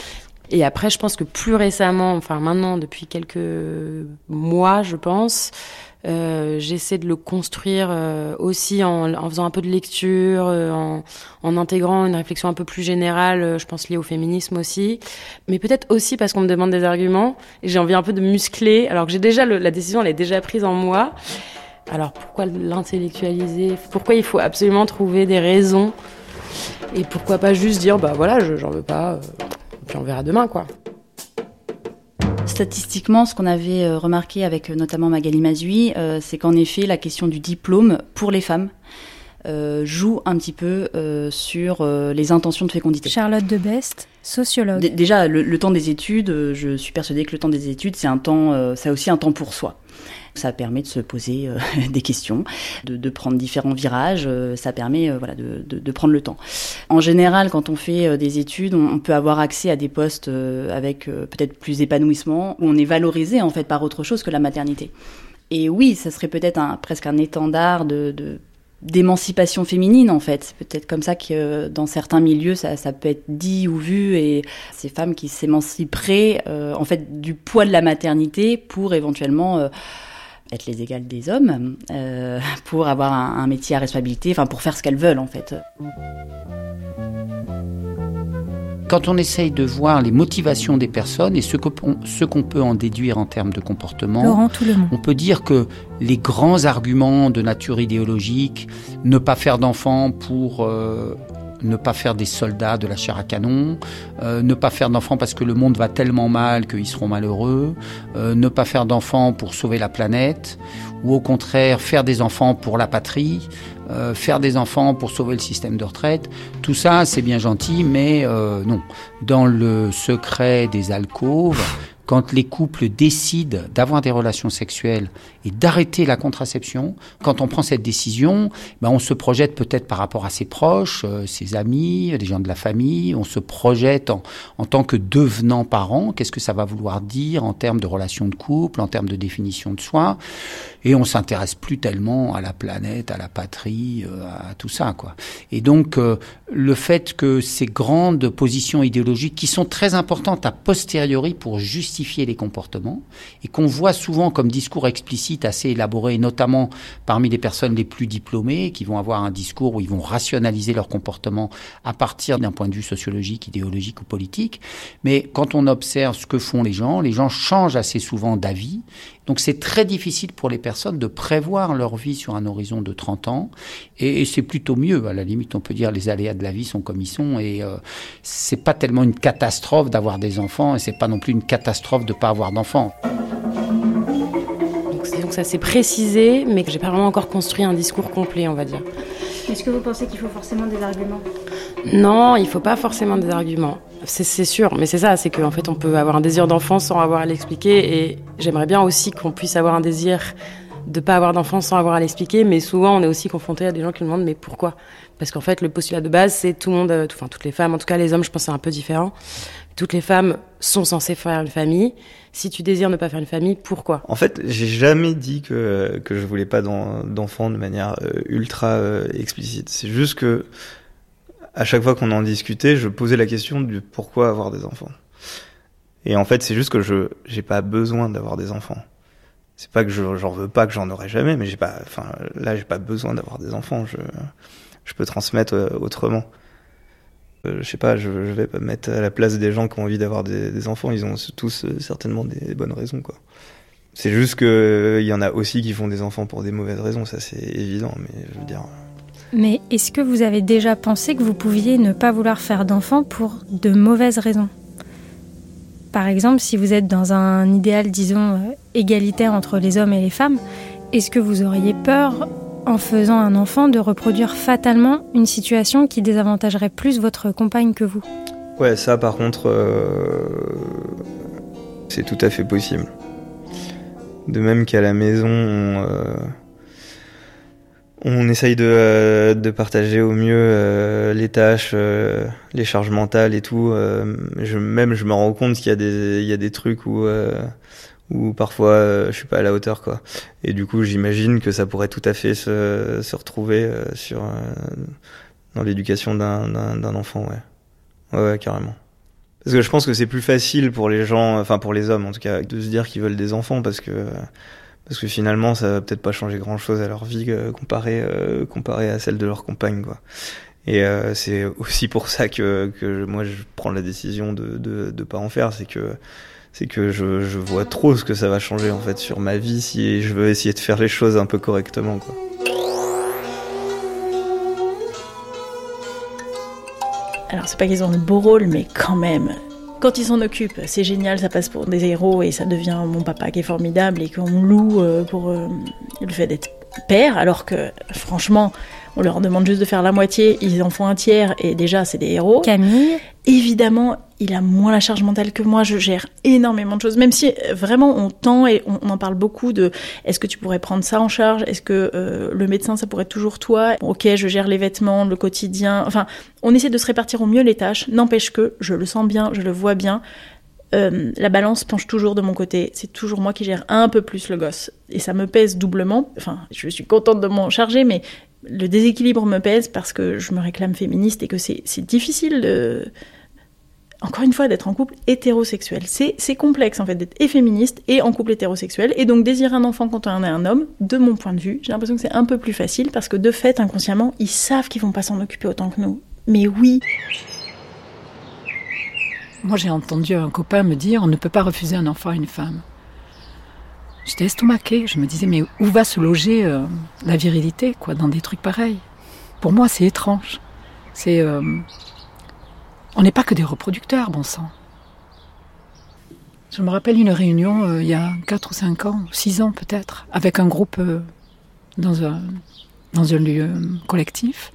Et après, je pense que plus récemment, enfin maintenant, depuis quelques mois, je pense, euh, j'essaie de le construire euh, aussi en, en faisant un peu de lecture, euh, en, en intégrant une réflexion un peu plus générale, euh, je pense liée au féminisme aussi. Mais peut-être aussi parce qu'on me demande des arguments et j'ai envie un peu de muscler, alors que j'ai déjà le, la décision, elle est déjà prise en moi. Alors pourquoi l'intellectualiser ? Pourquoi il faut absolument trouver des raisons ? Et pourquoi pas juste dire, bah voilà, je, j'en veux pas, euh, puis on verra demain, quoi. Statistiquement, ce qu'on avait remarqué avec notamment Magali Mazui, euh, c'est qu'en effet, la question du diplôme pour les femmes euh, joue un petit peu euh, sur euh, les intentions de fécondité. Charlotte de Best, sociologue. D- déjà, le, le temps des études, euh, je suis persuadée que le temps des études, c'est un temps, euh, c'est aussi un temps pour soi. Ça permet de se poser euh, des questions, de, de prendre différents virages. Euh, ça permet, euh, voilà, de, de, de prendre le temps. En général, quand on fait euh, des études, on, on peut avoir accès à des postes euh, avec euh, peut-être plus d'épanouissement, où on est valorisé en fait par autre chose que la maternité. Et oui, ça serait peut-être un, presque un étendard de, de d'émancipation féminine en fait. C'est peut-être comme ça que euh, dans certains milieux, ça, ça peut être dit ou vu, et ces femmes qui s'émanciperaient euh, en fait du poids de la maternité pour éventuellement euh, être les égales des hommes, euh, pour avoir un, un métier à responsabilité, enfin pour faire ce qu'elles veulent en fait. Quand on essaye de voir les motivations des personnes et ce qu'on, ce qu'on peut en déduire en termes de comportement, Laurent Toulemont. On peut dire que les grands arguments de nature idéologique, ne pas faire d'enfants pour euh, ne pas faire des soldats de la chair à canon, euh, ne pas faire d'enfants parce que le monde va tellement mal qu'ils seront malheureux, euh, ne pas faire d'enfants pour sauver la planète, ou au contraire faire des enfants pour la patrie, euh, faire des enfants pour sauver le système de retraite. Tout ça, c'est bien gentil, mais euh, non. Dans le secret des alcôves, quand les couples décident d'avoir des relations sexuelles et d'arrêter la contraception, quand on prend cette décision, ben on se projette peut-être par rapport à ses proches, euh, ses amis, des gens de la famille, on se projette en, en tant que devenant parent, qu'est-ce que ça va vouloir dire en termes de relations de couple, en termes de définition de soi, et on s'intéresse plus tellement à la planète, à la patrie, euh, à tout ça, quoi. Et donc, euh, le fait que ces grandes positions idéologiques, qui sont très importantes a posteriori pour justifier les comportements, et qu'on voit souvent comme discours explicite assez élaboré, notamment parmi les personnes les plus diplômées, qui vont avoir un discours où ils vont rationaliser leur comportement à partir d'un point de vue sociologique, idéologique ou politique. Mais quand on observe ce que font les gens, les gens changent assez souvent d'avis. Donc c'est très difficile pour les personnes de prévoir leur vie sur un horizon de trente ans, et, et c'est plutôt mieux. À la limite, on peut dire les aléas de la vie sont comme ils sont, et euh, c'est pas tellement une catastrophe d'avoir des enfants, et c'est pas non plus une catastrophe de pas avoir d'enfants. Donc, c'est, donc ça s'est précisé, mais que j'ai pas vraiment encore construit un discours complet, on va dire. Est-ce que vous pensez qu'il faut forcément des arguments ? Non, il faut pas forcément des arguments. C'est, c'est sûr, mais c'est ça, c'est qu'en fait on peut avoir un désir d'enfant sans avoir à l'expliquer, et j'aimerais bien aussi qu'on puisse avoir un désir de pas avoir d'enfant sans avoir à l'expliquer, mais souvent on est aussi confronté à des gens qui nous demandent mais pourquoi ? Parce qu'en fait le postulat de base c'est tout le monde, enfin toutes les femmes, en tout cas les hommes je pense c'est un peu différent, toutes les femmes sont censées faire une famille, si tu désires ne pas faire une famille, pourquoi ? En fait j'ai jamais dit que, que je voulais pas d'enfants de manière euh, ultra euh, explicite, c'est juste que à chaque fois qu'on en discutait, je posais la question du pourquoi avoir des enfants. Et en fait, c'est juste que je j'ai pas besoin d'avoir des enfants. C'est pas que je j'en veux pas, que j'en aurai jamais, mais j'ai pas, enfin là j'ai pas besoin d'avoir des enfants. Je je peux transmettre euh, autrement. Euh, je sais pas, je, je vais pas me mettre à la place des gens qui ont envie d'avoir des, des enfants. Ils ont tous euh, certainement des bonnes raisons, quoi. C'est juste que il y en a aussi qui font des enfants pour des mauvaises raisons, ça c'est évident. Mais je veux dire. Mais est-ce que vous avez déjà pensé que vous pouviez ne pas vouloir faire d'enfants pour de mauvaises raisons ? Par exemple, si vous êtes dans un idéal, disons, égalitaire entre les hommes et les femmes, est-ce que vous auriez peur, en faisant un enfant, de reproduire fatalement une situation qui désavantagerait plus votre compagne que vous ? Ouais, ça par contre, euh... c'est tout à fait possible. De même qu'à la maison, on... Euh... On essaye de, euh, de partager au mieux euh, les tâches, euh, les charges mentales et tout. Euh, je, même je me rends compte qu'il y a des, il y a des trucs où, euh, où parfois euh, je suis pas à la hauteur, quoi. Et du coup, j'imagine que ça pourrait tout à fait se, se retrouver euh, sur euh, dans l'éducation d'un, d'un, d'un enfant, ouais. ouais, ouais, carrément. Parce que je pense que c'est plus facile pour les gens, enfin pour les hommes en tout cas, de se dire qu'ils veulent des enfants parce que parce que finalement ça va peut-être pas changer grand-chose à leur vie euh, comparé euh, comparé à celle de leur compagne, quoi. Et euh, c'est aussi pour ça que que moi je prends la décision de de de pas en faire, c'est que c'est que je je vois trop ce que ça va changer en fait sur ma vie si je veux essayer de faire les choses un peu correctement, quoi. Alors c'est pas qu'ils ont le beau rôle, mais quand même, quand ils s'en occupent, c'est génial, ça passe pour des héros et ça devient mon papa qui est formidable et qu'on loue pour euh, le fait d'être père, alors que franchement, on leur demande juste de faire la moitié, ils en font un tiers et déjà c'est des héros. Camille, évidemment, il a moins la charge mentale que moi, je gère énormément de choses, même si vraiment on tend et on, on en parle beaucoup de est-ce que tu pourrais prendre ça en charge, est-ce que euh, le médecin ça pourrait être toujours toi, ok je gère les vêtements, le quotidien, enfin on essaie de se répartir au mieux les tâches, n'empêche que je le sens bien, je le vois bien, euh, la balance penche toujours de mon côté, c'est toujours moi qui gère un peu plus le gosse et ça me pèse doublement, enfin je suis contente de m'en charger mais le déséquilibre me pèse parce que je me réclame féministe et que c'est, c'est difficile de... Encore une fois, d'être en couple hétérosexuel. C'est, c'est complexe, en fait, d'être et féministe et en couple hétérosexuel. Et donc, désirer un enfant quand on est un homme, de mon point de vue, j'ai l'impression que c'est un peu plus facile parce que, de fait, inconsciemment, ils savent qu'ils vont pas s'en occuper autant que nous. Mais oui. Moi, j'ai entendu un copain me dire « On ne peut pas refuser un enfant à une femme ». J'étais estomaquée. Je me disais « Mais où va se loger euh, la virilité, quoi, dans des trucs pareils ?» Pour moi, c'est étrange. C'est... Euh, On n'est pas que des reproducteurs, bon sang. Je me rappelle une réunion euh, il y a quatre ou cinq ans, six ans peut-être, avec un groupe euh, dans, un, dans un lieu euh, collectif.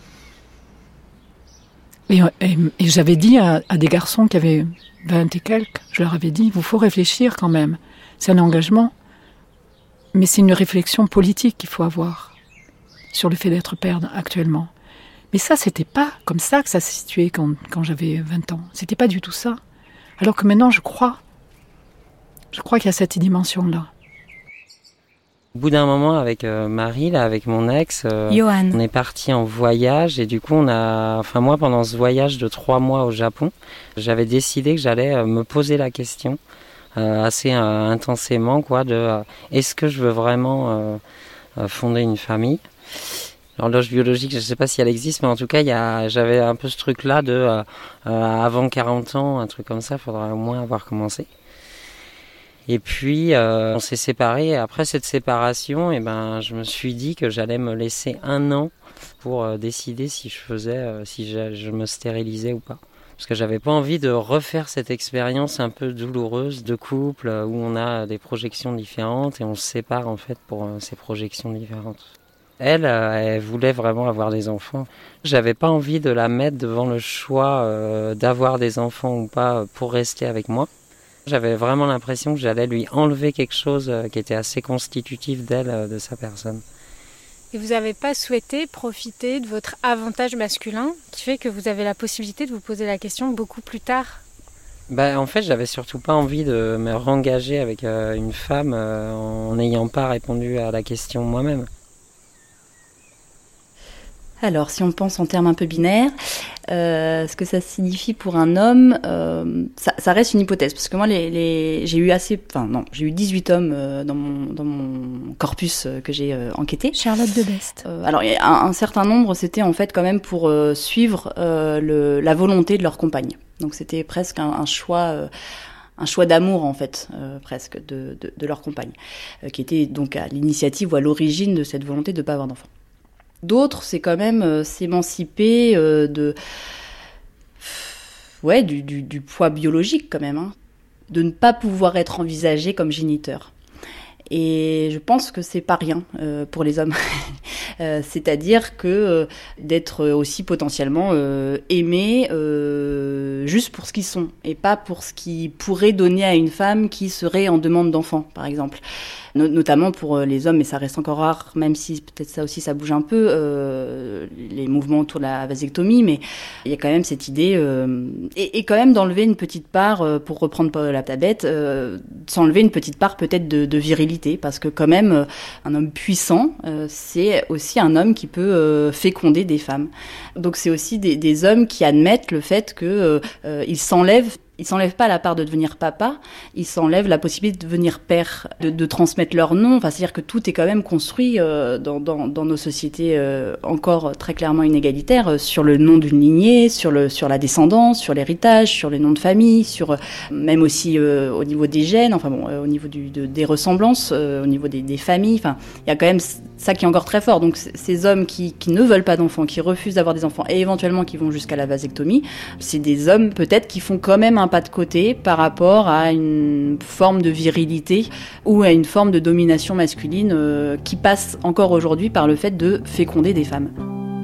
Et, et, et j'avais dit à, à des garçons qui avaient vingt et quelques, je leur avais dit, il vous faut réfléchir quand même. C'est un engagement, mais c'est une réflexion politique qu'il faut avoir sur le fait d'être père actuellement. Mais ça, c'était pas comme ça que ça s'est situé quand, quand j'avais vingt ans. C'était pas du tout ça. Alors que maintenant, je crois. Je crois qu'il y a cette dimension-là. Au bout d'un moment, avec euh, Marie, là, avec mon ex, euh, on est parti en voyage et du coup, on a, enfin moi, pendant ce voyage de trois mois au Japon, j'avais décidé que j'allais euh, me poser la question euh, assez euh, intensément, quoi, de euh, est-ce que je veux vraiment euh, euh, fonder une famille ? L'horloge biologique, je ne sais pas si elle existe, mais en tout cas, il y a, j'avais un peu ce truc-là de euh, euh, avant quarante ans, un truc comme ça, il faudra au moins avoir commencé. Et puis, euh, on s'est séparés. Et après cette séparation, eh ben, je me suis dit que j'allais me laisser un an pour euh, décider si je faisais, euh, si je, je me stérilisais ou pas. Parce que j'avais pas envie de refaire cette expérience un peu douloureuse de couple euh, où on a des projections différentes et on se sépare en fait pour euh, ces projections différentes. Elle, euh, elle voulait vraiment avoir des enfants. J'avais pas envie de la mettre devant le choix euh, d'avoir des enfants ou pas pour rester avec moi. J'avais vraiment l'impression que j'allais lui enlever quelque chose euh, qui était assez constitutif d'elle, euh, de sa personne. Et vous n'avez pas souhaité profiter de votre avantage masculin qui fait que vous avez la possibilité de vous poser la question beaucoup plus tard ? Bah, en fait, j'avais surtout pas envie de me rengager avec euh, une femme euh, en n'ayant pas répondu à la question moi-même. Alors, si on pense en termes un peu binaires, euh, ce que ça signifie pour un homme, euh, ça, ça reste une hypothèse. Parce que moi, les, les, j'ai eu assez, enfin non, j'ai eu dix-huit hommes euh, dans, mon, dans mon corpus euh, que j'ai euh, enquêté. Charlotte de Best. Euh, alors, il y a un, un certain nombre, c'était en fait quand même pour euh, suivre euh, le, la volonté de leur compagne. Donc, c'était presque un, un choix... Euh, un choix d'amour en fait, euh, presque, de, de, de leur compagne, euh, qui était donc à l'initiative ou à l'origine de cette volonté de ne pas avoir d'enfant. D'autres, c'est quand même euh, s'émanciper euh, de, ouais, du, du, du poids biologique quand même, hein, de ne pas pouvoir être envisagé comme géniteur. Et je pense que c'est pas rien euh, pour les hommes. euh, c'est-à-dire que euh, d'être aussi potentiellement euh, aimés euh, juste pour ce qu'ils sont et pas pour ce qu'ils pourraient donner à une femme qui serait en demande d'enfant, par exemple. No- notamment pour les hommes, mais ça reste encore rare, même si peut-être ça aussi ça bouge un peu, euh, les mouvements autour de la vasectomie, mais il y a quand même cette idée, euh, et, et quand même d'enlever une petite part, euh, pour reprendre la tablette, euh, s'enlever une petite part peut-être de, de virilité, parce que quand même, euh, un homme puissant, euh, c'est aussi un homme qui peut euh, féconder des femmes. Donc c'est aussi des, des hommes qui admettent le fait que euh, euh, ils s'enlèvent Ils s'enlèvent pas la part de devenir papa, ils s'enlèvent la possibilité de devenir père, de, de transmettre leur nom. Enfin, c'est-à-dire que tout est quand même construit euh, dans, dans, dans nos sociétés euh, encore très clairement inégalitaires euh, sur le nom d'une lignée, sur, le, sur la descendance, sur l'héritage, sur les noms de famille, sur euh, même aussi euh, au niveau des gènes, enfin bon, euh, au niveau du, de, des ressemblances, euh, au niveau des, des familles. Enfin, il y a quand même ça qui est encore très fort. Donc, c- ces hommes qui, qui ne veulent pas d'enfants, qui refusent d'avoir des enfants et éventuellement qui vont jusqu'à la vasectomie, c'est des hommes peut-être qui font quand même un pas de côté par rapport à une forme de virilité ou à une forme de domination masculine euh, qui passe encore aujourd'hui par le fait de féconder des femmes.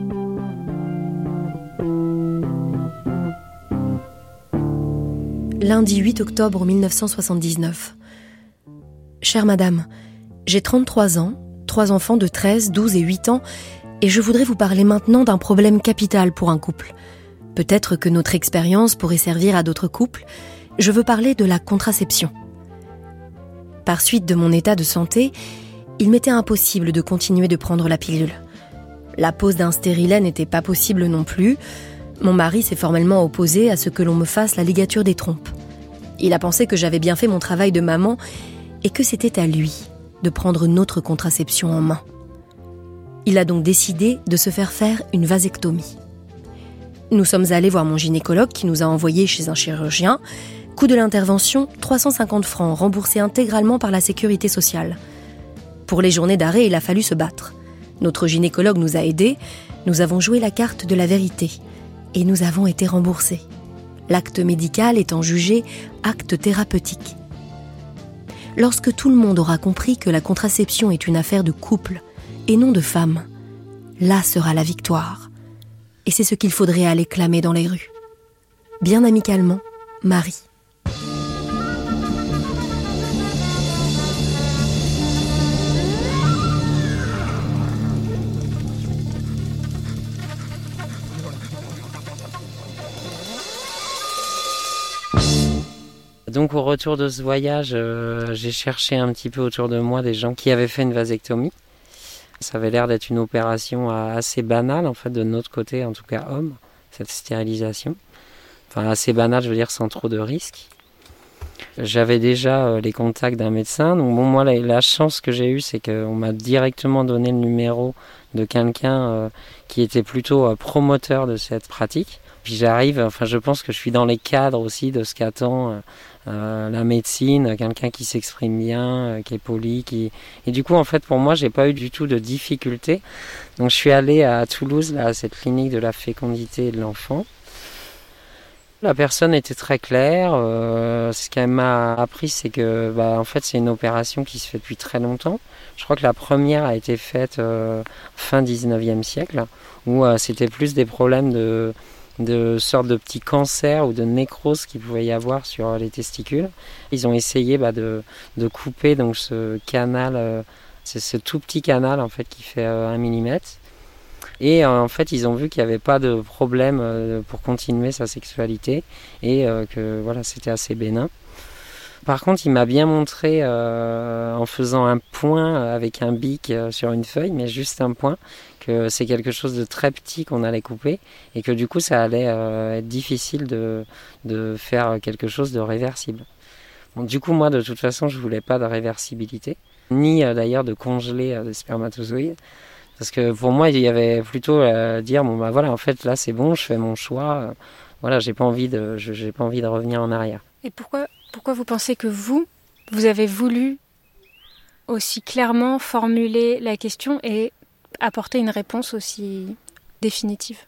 Lundi huit octobre mille neuf cent soixante-dix-neuf. Chère madame, j'ai trente-trois ans, trois enfants de treize, douze et huit ans, et je voudrais vous parler maintenant d'un problème capital pour un couple. Peut-être que notre expérience pourrait servir à d'autres couples. Je veux parler de la contraception. Par suite de mon état de santé, il m'était impossible de continuer de prendre la pilule. La pose d'un stérilet n'était pas possible non plus. Mon mari s'est formellement opposé à ce que l'on me fasse la ligature des trompes. Il a pensé que j'avais bien fait mon travail de maman et que c'était à lui de prendre notre contraception en main. Il a donc décidé de se faire faire une vasectomie. Nous sommes allés voir mon gynécologue qui nous a envoyés chez un chirurgien. Coût de l'intervention, trois cent cinquante francs, remboursés intégralement par la sécurité sociale. Pour les journées d'arrêt, il a fallu se battre. Notre gynécologue nous a aidés, nous avons joué la carte de la vérité et nous avons été remboursés. L'acte médical étant jugé acte thérapeutique. Lorsque tout le monde aura compris que la contraception est une affaire de couple et non de femme, là sera la victoire. Et c'est ce qu'il faudrait aller clamer dans les rues. Bien amicalement, Marie. Donc au retour de ce voyage, euh, j'ai cherché un petit peu autour de moi des gens qui avaient fait une vasectomie. Ça avait l'air d'être une opération assez banale, en fait, de notre côté, en tout cas homme, cette stérilisation. Enfin, assez banale, je veux dire, sans trop de risques. J'avais déjà euh, les contacts d'un médecin. Donc, bon, moi, la, la chance que j'ai eue, c'est qu'on m'a directement donné le numéro de quelqu'un euh, qui était plutôt euh, promoteur de cette pratique. Puis j'arrive, enfin, je pense que je suis dans les cadres aussi de ce qu'attend euh, euh, la médecine, quelqu'un qui s'exprime bien, euh, qui est poli, qui... Et du coup, en fait, pour moi, j'ai pas eu du tout de difficulté. Donc, je suis allée à Toulouse, là, à cette clinique de la fécondité de l'enfant. La personne était très claire. Euh, ce qu'elle m'a appris, c'est que, bah, en fait, c'est une opération qui se fait depuis très longtemps. Je crois que la première a été faite euh, fin dix-neuvième siècle, où euh, c'était plus des problèmes de de sortes de petits cancers ou de nécroses qu'il pouvait y avoir sur les testicules. Ils ont essayé bah, de, de couper donc, ce canal, euh, c'est ce tout petit canal en fait qui fait euh, un millimètre. Et euh, en fait, ils ont vu qu'il n'y avait pas de problème euh, pour continuer sa sexualité et euh, que voilà, c'était assez bénin. Par contre, il m'a bien montré euh, en faisant un point avec un bic euh, sur une feuille, mais juste un point, que c'est quelque chose de très petit qu'on allait couper et que du coup, ça allait euh, être difficile de, de faire quelque chose de réversible. Bon, du coup, moi, de toute façon, je voulais pas de réversibilité, ni euh, d'ailleurs de congeler euh, des spermatozoïdes. Parce que pour moi, il y avait plutôt à dire, bon bah voilà, en fait, là, c'est bon, je fais mon choix. Euh, voilà, j'ai pas envie de, je, j'ai pas envie de revenir en arrière. Et pourquoi, pourquoi vous pensez que vous, vous avez voulu aussi clairement formuler la question et apporter une réponse aussi définitive?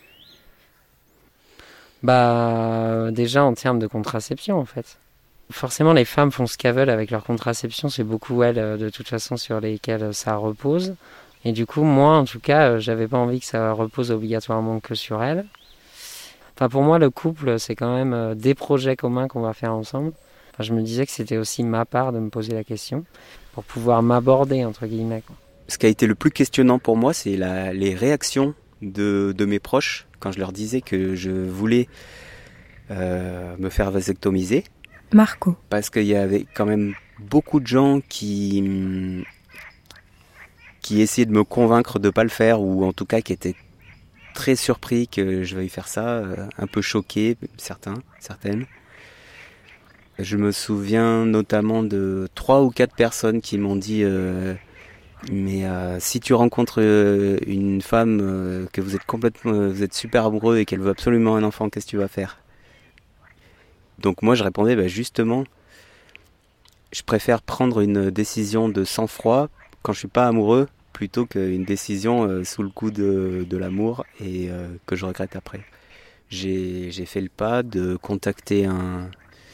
Bah, déjà en termes de contraception, en fait. Forcément, les femmes font ce qu'elles veulent avec leur contraception. C'est beaucoup elles, de toute façon, sur lesquelles ça repose. Et du coup, moi, en tout cas, j'avais pas envie que ça repose obligatoirement que sur elles. Enfin, pour moi, le couple, c'est quand même des projets communs qu'on va faire ensemble. Enfin, je me disais que c'était aussi ma part de me poser la question pour pouvoir m'aborder, entre guillemets, quoi. Ce qui a été le plus questionnant pour moi, c'est la, les réactions de, de mes proches quand je leur disais que je voulais euh, me faire vasectomiser. Marco. Parce qu'il y avait quand même beaucoup de gens qui, qui essayaient de me convaincre de ne pas le faire, ou en tout cas qui étaient très surpris que je veuille faire ça, un peu choqués, certains, certaines. Je me souviens notamment de trois ou quatre personnes qui m'ont dit euh, mais euh, si tu rencontres euh, une femme euh, que vous êtes complètement, euh, vous êtes super amoureux et qu'elle veut absolument un enfant, qu'est-ce que tu vas faire? Donc moi je répondais bah, justement, je préfère prendre une décision de sang-froid quand je suis pas amoureux plutôt qu'une décision euh, sous le coup de, de l'amour et euh, que je regrette après. J'ai, j'ai fait le pas de contacter un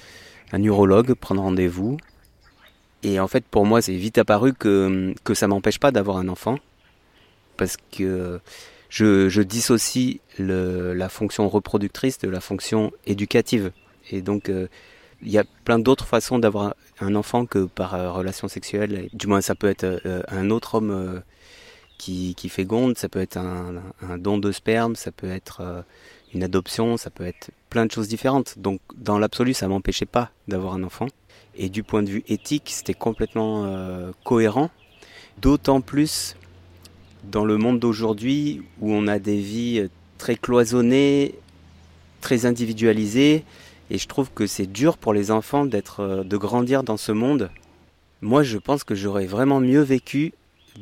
un urologue, prendre rendez-vous. Et en fait, pour moi, c'est vite apparu que, que ça m'empêche pas d'avoir un enfant. Parce que je, je dissocie le, la fonction reproductrice de la fonction éducative. Et donc, euh, il y a plein d'autres façons d'avoir un enfant que par euh, relation sexuelle. Du moins, ça peut être euh, un autre homme euh, qui, qui féconde, ça peut être un, un don de sperme, ça peut être euh, une adoption, ça peut être plein de choses différentes. Donc dans l'absolu, ça m'empêchait pas d'avoir un enfant. Et du point de vue éthique, c'était complètement euh, cohérent. D'autant plus dans le monde d'aujourd'hui où on a des vies très cloisonnées, très individualisées. Et je trouve que c'est dur pour les enfants d'être, de grandir dans ce monde. Moi, je pense que j'aurais vraiment mieux vécu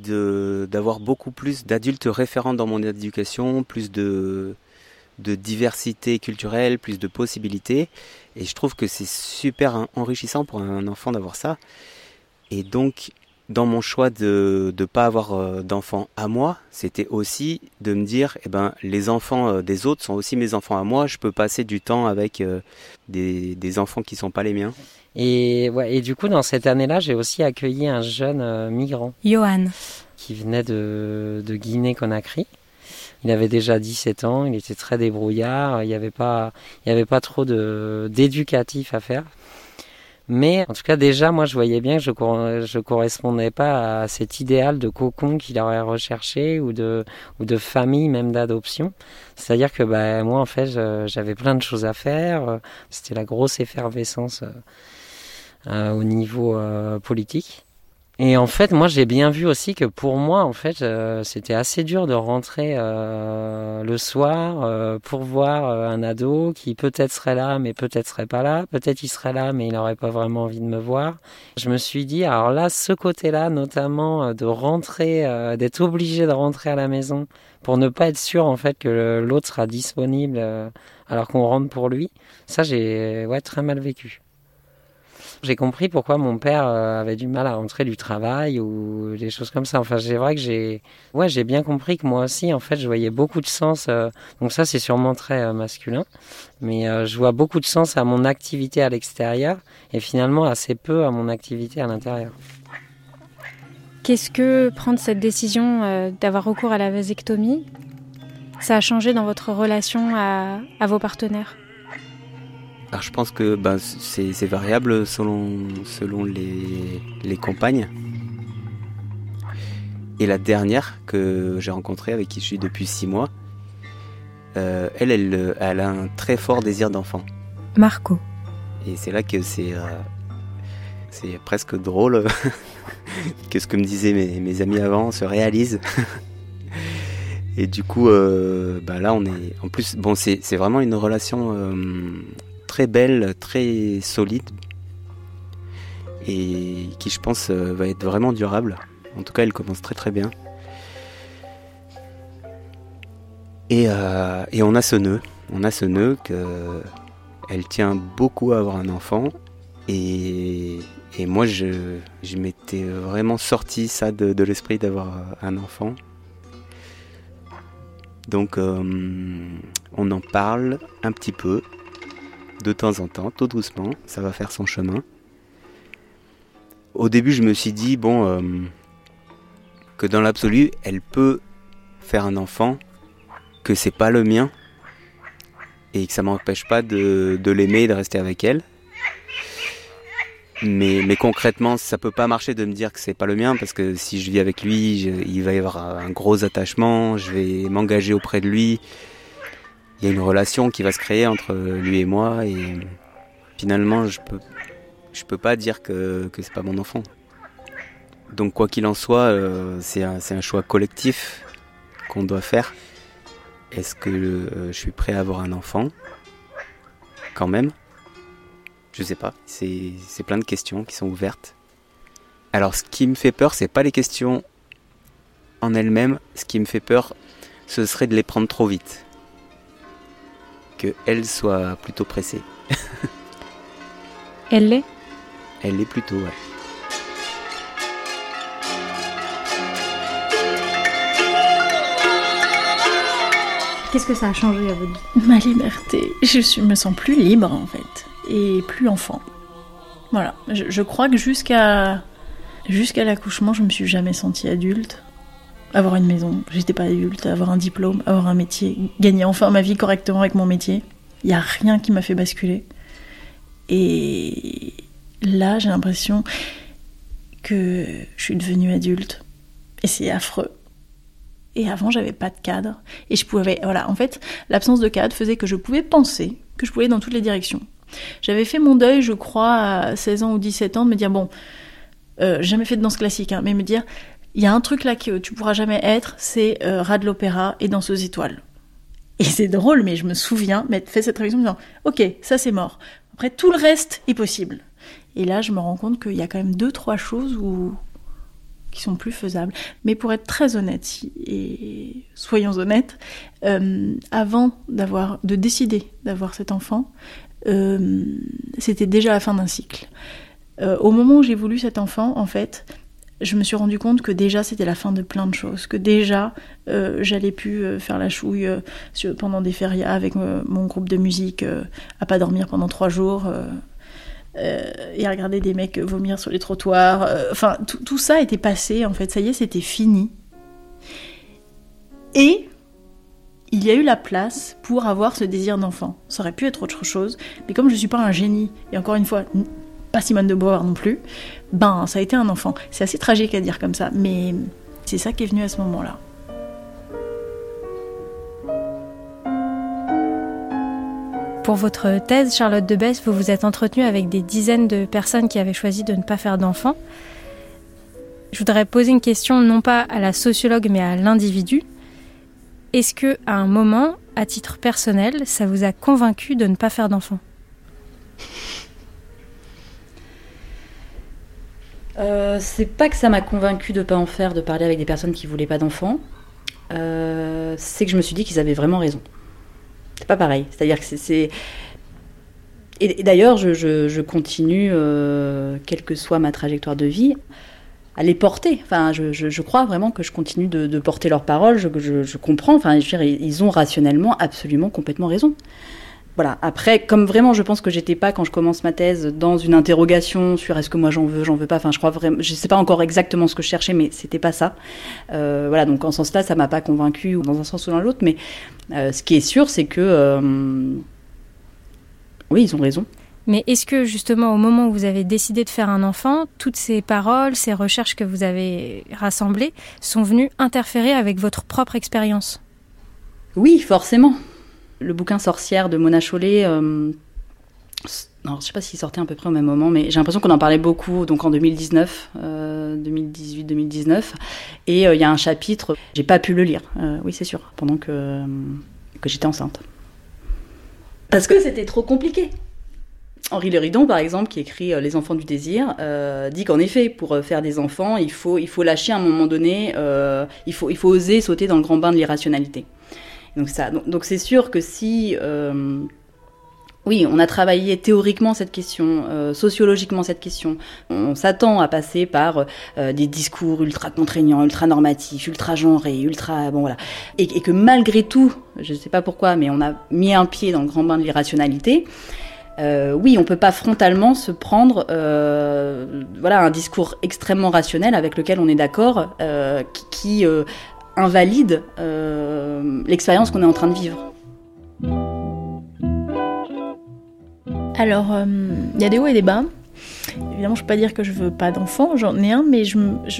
de, d'avoir beaucoup plus d'adultes référents dans mon éducation, plus de... de diversité culturelle, plus de possibilités. Et je trouve que c'est super enrichissant pour un enfant d'avoir ça. Et donc, dans mon choix de ne pas avoir d'enfants à moi, c'était aussi de me dire, eh ben, les enfants des autres sont aussi mes enfants à moi. Je peux passer du temps avec des, des enfants qui ne sont pas les miens. Et, ouais, et du coup, dans cette année-là, j'ai aussi accueilli un jeune euh, migrant. Johan. Qui venait de, de Guinée-Conakry. Il avait déjà dix-sept ans, il était très débrouillard, il n'y avait pas, il y avait pas trop de, d'éducatif à faire. Mais en tout cas, déjà, moi, je voyais bien que je ne correspondais pas à cet idéal de cocon qu'il aurait recherché ou de, ou de famille, même d'adoption. C'est-à-dire que bah, moi, en fait, je, j'avais plein de choses à faire. C'était la grosse effervescence euh, euh, au niveau euh, politique. Et en fait, moi, j'ai bien vu aussi que pour moi, en fait, euh, c'était assez dur de rentrer euh, le soir euh, pour voir euh, un ado qui peut-être serait là, mais peut-être serait pas là. Peut-être il serait là, mais il n'aurait pas vraiment envie de me voir. Je me suis dit, alors là, ce côté-là, notamment euh, de rentrer, euh, d'être obligé de rentrer à la maison pour ne pas être sûr, en fait, que l'autre sera disponible euh, alors qu'on rentre pour lui. Ça, j'ai ouais, très mal vécu. J'ai compris pourquoi mon père avait du mal à rentrer du travail ou des choses comme ça. Enfin, c'est vrai que j'ai, ouais, j'ai bien compris que moi aussi, en fait, je voyais beaucoup de sens. Euh, donc ça, c'est sûrement très euh, masculin, mais euh, je vois beaucoup de sens à mon activité à l'extérieur et finalement assez peu à mon activité à l'intérieur. Qu'est-ce que prendre cette décision euh, d'avoir recours à la vasectomie, ça a changé dans votre relation à, à vos partenaires ? Alors je pense que bah, c'est, c'est variable selon, selon les, les compagnes. Et la dernière que j'ai rencontrée, avec qui je suis depuis six mois, euh, elle, elle, elle a un très fort désir d'enfant. Marco. Et c'est là que c'est, euh, c'est presque drôle que ce que me disaient mes, mes amis avant se réalise. Et du coup, euh, bah là on est... En plus, bon, c'est, c'est vraiment une relation... Euh, très belle, très solide et qui je pense va être vraiment durable. En tout cas, elle commence très très bien. Et, euh, et on a ce nœud, on a ce nœud que elle tient beaucoup à avoir un enfant et, et moi je, je m'étais vraiment sorti ça de, de l'esprit d'avoir un enfant. Donc euh, on en parle un petit peu. De temps en temps, tout doucement, ça va faire son chemin. Au début, je me suis dit, bon, euh, que dans l'absolu, elle peut faire un enfant, que c'est pas le mien, et que ça m'empêche pas de, de l'aimer et de rester avec elle. Mais, mais concrètement, ça peut pas marcher de me dire que c'est pas le mien, parce que si je vis avec lui, je, il va y avoir un gros attachement, je vais m'engager auprès de lui. Il y a une relation qui va se créer entre lui et moi et finalement je peux je peux pas dire que que c'est pas mon enfant. Donc quoi qu'il en soit, euh, c'est un c'est un choix collectif qu'on doit faire. Est-ce que euh, je suis prêt à avoir un enfant ? Quand même. Je sais pas, c'est, c'est plein de questions qui sont ouvertes. Alors ce qui me fait peur, c'est pas les questions en elles-mêmes. Ce qui me fait peur, ce serait de les prendre trop vite. Qu'elle soit plutôt pressée. Elle l'est ? Elle l'est plutôt, ouais. Qu'est-ce que ça a changé à votre vie ? Ma liberté. Je suis, me sens plus libre, en fait. Et plus enfant. Voilà. Je, je crois que jusqu'à, jusqu'à l'accouchement, je me suis jamais sentie adulte. Avoir une maison, j'étais pas adulte. Avoir un diplôme, avoir un métier, gagner enfin ma vie correctement avec mon métier. Il y a rien qui m'a fait basculer. Et là, j'ai l'impression que je suis devenue adulte. Et c'est affreux. Et avant, j'avais pas de cadre. Et je pouvais, voilà, en fait, l'absence de cadre faisait que je pouvais penser, que je pouvais aller dans toutes les directions. J'avais fait mon deuil, je crois, à seize ans ou dix-sept ans, de me dire, bon, euh, j'ai jamais fait de danse classique, hein, mais me dire, il y a un truc là que tu pourras jamais être, c'est euh, rat de l'opéra et danseuse étoile. Et c'est drôle, mais je me souviens m'être fait cette réflexion en me disant, ok, ça c'est mort. Après, tout le reste est possible. Et là, je me rends compte qu'il y a quand même deux, trois choses où... qui sont plus faisables. Mais pour être très honnête, si, et soyons honnêtes, euh, avant d'avoir, de décider d'avoir cet enfant, euh, c'était déjà la fin d'un cycle. Euh, au moment où j'ai voulu cet enfant, en fait, je me suis rendu compte que déjà c'était la fin de plein de choses, que déjà euh, j'allais plus euh, faire la chouille euh, sur, pendant des férias avec euh, mon groupe de musique, euh, à pas dormir pendant trois jours. Euh, Euh, et à regarder des mecs vomir sur les trottoirs. Euh, enfin, tout, tout ça était passé, en fait. Ça y est, c'était fini. Et il y a eu la place pour avoir ce désir d'enfant. Ça aurait pu être autre chose, mais comme je ne suis pas un génie, et encore une fois, pas Simone de Beauvoir non plus, ben, ça a été un enfant. C'est assez tragique à dire comme ça, mais c'est ça qui est venu à ce moment-là. Pour votre thèse, Charlotte Debesse, vous vous êtes entretenue avec des dizaines de personnes qui avaient choisi de ne pas faire d'enfants. Je voudrais poser une question non pas à la sociologue mais à l'individu. Est-ce que, à un moment, à titre personnel, ça vous a convaincu de ne pas faire d'enfants ? euh, C'est pas que ça m'a convaincu de ne pas en faire, de parler avec des personnes qui voulaient pas d'enfants. Euh, c'est que je me suis dit qu'ils avaient vraiment raison. C'est pas pareil. C'est-à-dire que c'est... c'est... Et, et d'ailleurs, je, je, je continue, euh, quelle que soit ma trajectoire de vie, à les porter. Enfin, je, je, je crois vraiment que je continue de, de porter leurs paroles. Je, je, je comprends. Enfin, je veux dire, ils ont rationnellement absolument complètement raison. Voilà. Après, comme vraiment, je pense que j'étais pas, quand je commence ma thèse, dans une interrogation sur est-ce que moi j'en veux, j'en veux pas. Enfin, je crois vraiment, je sais pas encore exactement ce que je cherchais, mais c'était pas ça. Euh, voilà. Donc, en ce sens-là, ça m'a pas convaincue dans un sens ou dans l'autre. Mais euh, ce qui est sûr, c'est que euh, oui, ils ont raison. Mais est-ce que, justement, au moment où vous avez décidé de faire un enfant, toutes ces paroles, ces recherches que vous avez rassemblées sont venues interférer avec votre propre expérience ? Oui, forcément. Le bouquin Sorcière de Mona Chollet, euh, non, je ne sais pas s'il sortait à peu près au même moment, mais j'ai l'impression qu'on en parlait beaucoup, donc en deux mille dix-neuf, euh, deux mille dix-huit deux mille dix-neuf. Et il euh, y a un chapitre, j'ai pas pu le lire, euh, oui c'est sûr, pendant que, euh, que j'étais enceinte. Parce que c'était trop compliqué. Henri Leridon, par exemple, qui écrit euh, Les enfants du désir, euh, dit qu'en effet, pour euh, faire des enfants, il faut, il faut lâcher à un moment donné, euh, il, faut, il faut oser sauter dans le grand bain de l'irrationalité. Donc, ça, donc, donc c'est sûr que si, euh, oui, on a travaillé théoriquement cette question, euh, sociologiquement cette question, on s'attend à passer par euh, des discours ultra contraignants, ultra normatifs, ultra genrés, ultra, bon voilà, et, et que malgré tout, je ne sais pas pourquoi, mais on a mis un pied dans le grand bain de l'irrationalité. Euh, oui, on peut pas frontalement se prendre, euh, voilà, un discours extrêmement rationnel avec lequel on est d'accord, euh, qui, qui euh, invalide euh, l'expérience qu'on est en train de vivre. Alors, il euh, y a des hauts et des bas. Évidemment, je peux pas dire que je veux pas d'enfant, j'en ai un, mais je, je,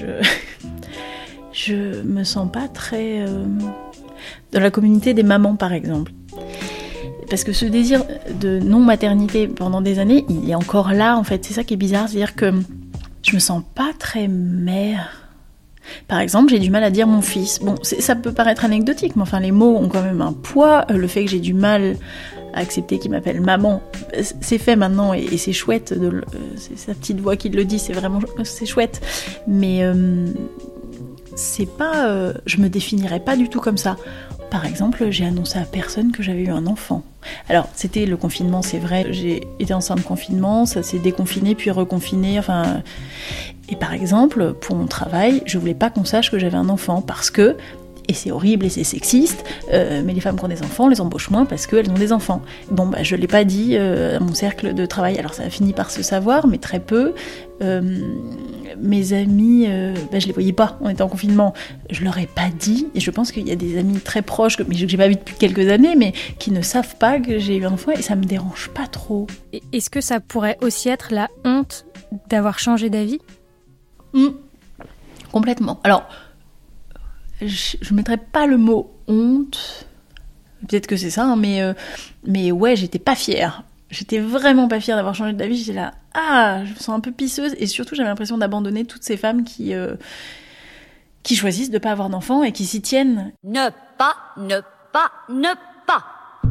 je me sens pas très euh, dans la communauté des mamans, par exemple. Parce que ce désir de non-maternité pendant des années, il est encore là, en fait. C'est ça qui est bizarre, c'est-à-dire que je me sens pas très mère. Par exemple, j'ai du mal à dire mon fils. Bon, c'est, ça peut paraître anecdotique, mais enfin, les mots ont quand même un poids. Le fait que j'ai du mal à accepter qu'il m'appelle maman. C'est fait maintenant et, et c'est chouette, de, euh, c'est sa petite voix qui le dit, c'est vraiment c'est chouette. Mais euh, c'est pas, euh, je me définirais pas du tout comme ça. Par exemple, j'ai annoncé à personne que j'avais eu un enfant. Alors, c'était le confinement, c'est vrai. J'ai été enceinte de confinement, ça s'est déconfiné puis reconfiné. Enfin, et par exemple, pour mon travail, je voulais pas qu'on sache que j'avais un enfant parce que, et c'est horrible et c'est sexiste, euh, mais les femmes qui ont des enfants, on les embauche moins parce qu'elles ont des enfants. Bon, bah, je l'ai pas dit euh, à mon cercle de travail. Alors, ça a fini par se savoir, mais très peu. Euh, mes amis, euh, bah, je les voyais pas, on était en confinement. Je leur ai pas dit, et je pense qu'il y a des amis très proches, que, mais que j'ai pas vu depuis quelques années, mais qui ne savent pas que j'ai eu un enfant, et ça me dérange pas trop. Est-ce que ça pourrait aussi être la honte d'avoir changé d'avis ? Mmh. Complètement. Alors, je, je mettrais pas le mot honte, peut-être que c'est ça, hein, mais, euh, mais ouais, j'étais pas fière. J'étais vraiment pas fière d'avoir changé d'avis, j'étais là, ah, je me sens un peu pisseuse, et surtout j'avais l'impression d'abandonner toutes ces femmes qui, euh, qui choisissent de pas avoir d'enfants et qui s'y tiennent. Ne pas, ne pas, ne pas.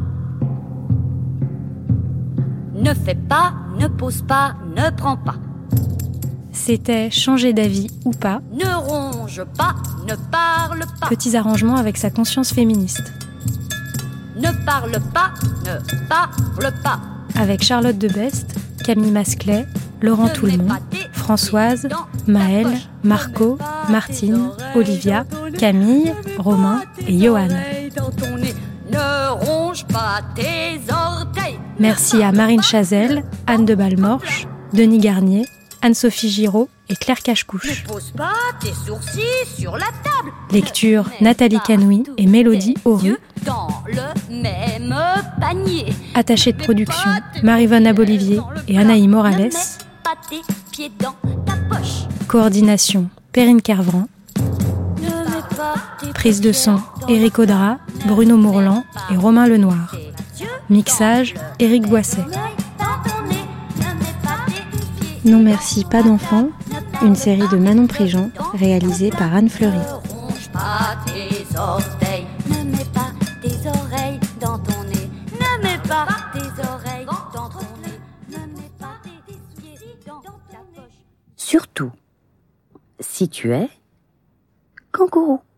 Ne fais pas, ne pose pas, ne prends pas. C'était changer d'avis ou pas. Ne ronge pas, ne parle pas. Petits arrangements avec sa conscience féministe. Ne parle pas, ne parle pas. Avec Charlotte Debest, Camille Masclet, Laurent Toulmont, Françoise, Maëlle, Marco, Martine, Olivia, Camille, Romain et Johan. Ne ronge pas tes orteils. Merci à Marine Chazelle, Anne de Balmorche, Denis Garnier, Anne-Sophie Giraud et Claire Cachecouche. Ne pose pas tes sourcils sur la table. Lecture Nathalie Canoui et Mélodie Auru. Dans le même panier. Attachée de production Marie-Vonne Abolivier et Anaïs Morales. Ne mets pas tes pieds dans ta poche. Coordination Perrine Kervran. Ne mets pas tes Prise de son Éric Audra, Bruno Mourlan et Romain Lenoir. Mixage Éric Boisset. Non merci, pas d'enfants, une série de Manon Préjean, réalisée par Anne Fleury. Ne ronge pas tes orteils, ne mets pas tes oreilles dans ton nez, ne mets pas tes oreilles dans ton nez, ne mets pas tes pieds dans ta poche. Surtout, si tu es kangourou.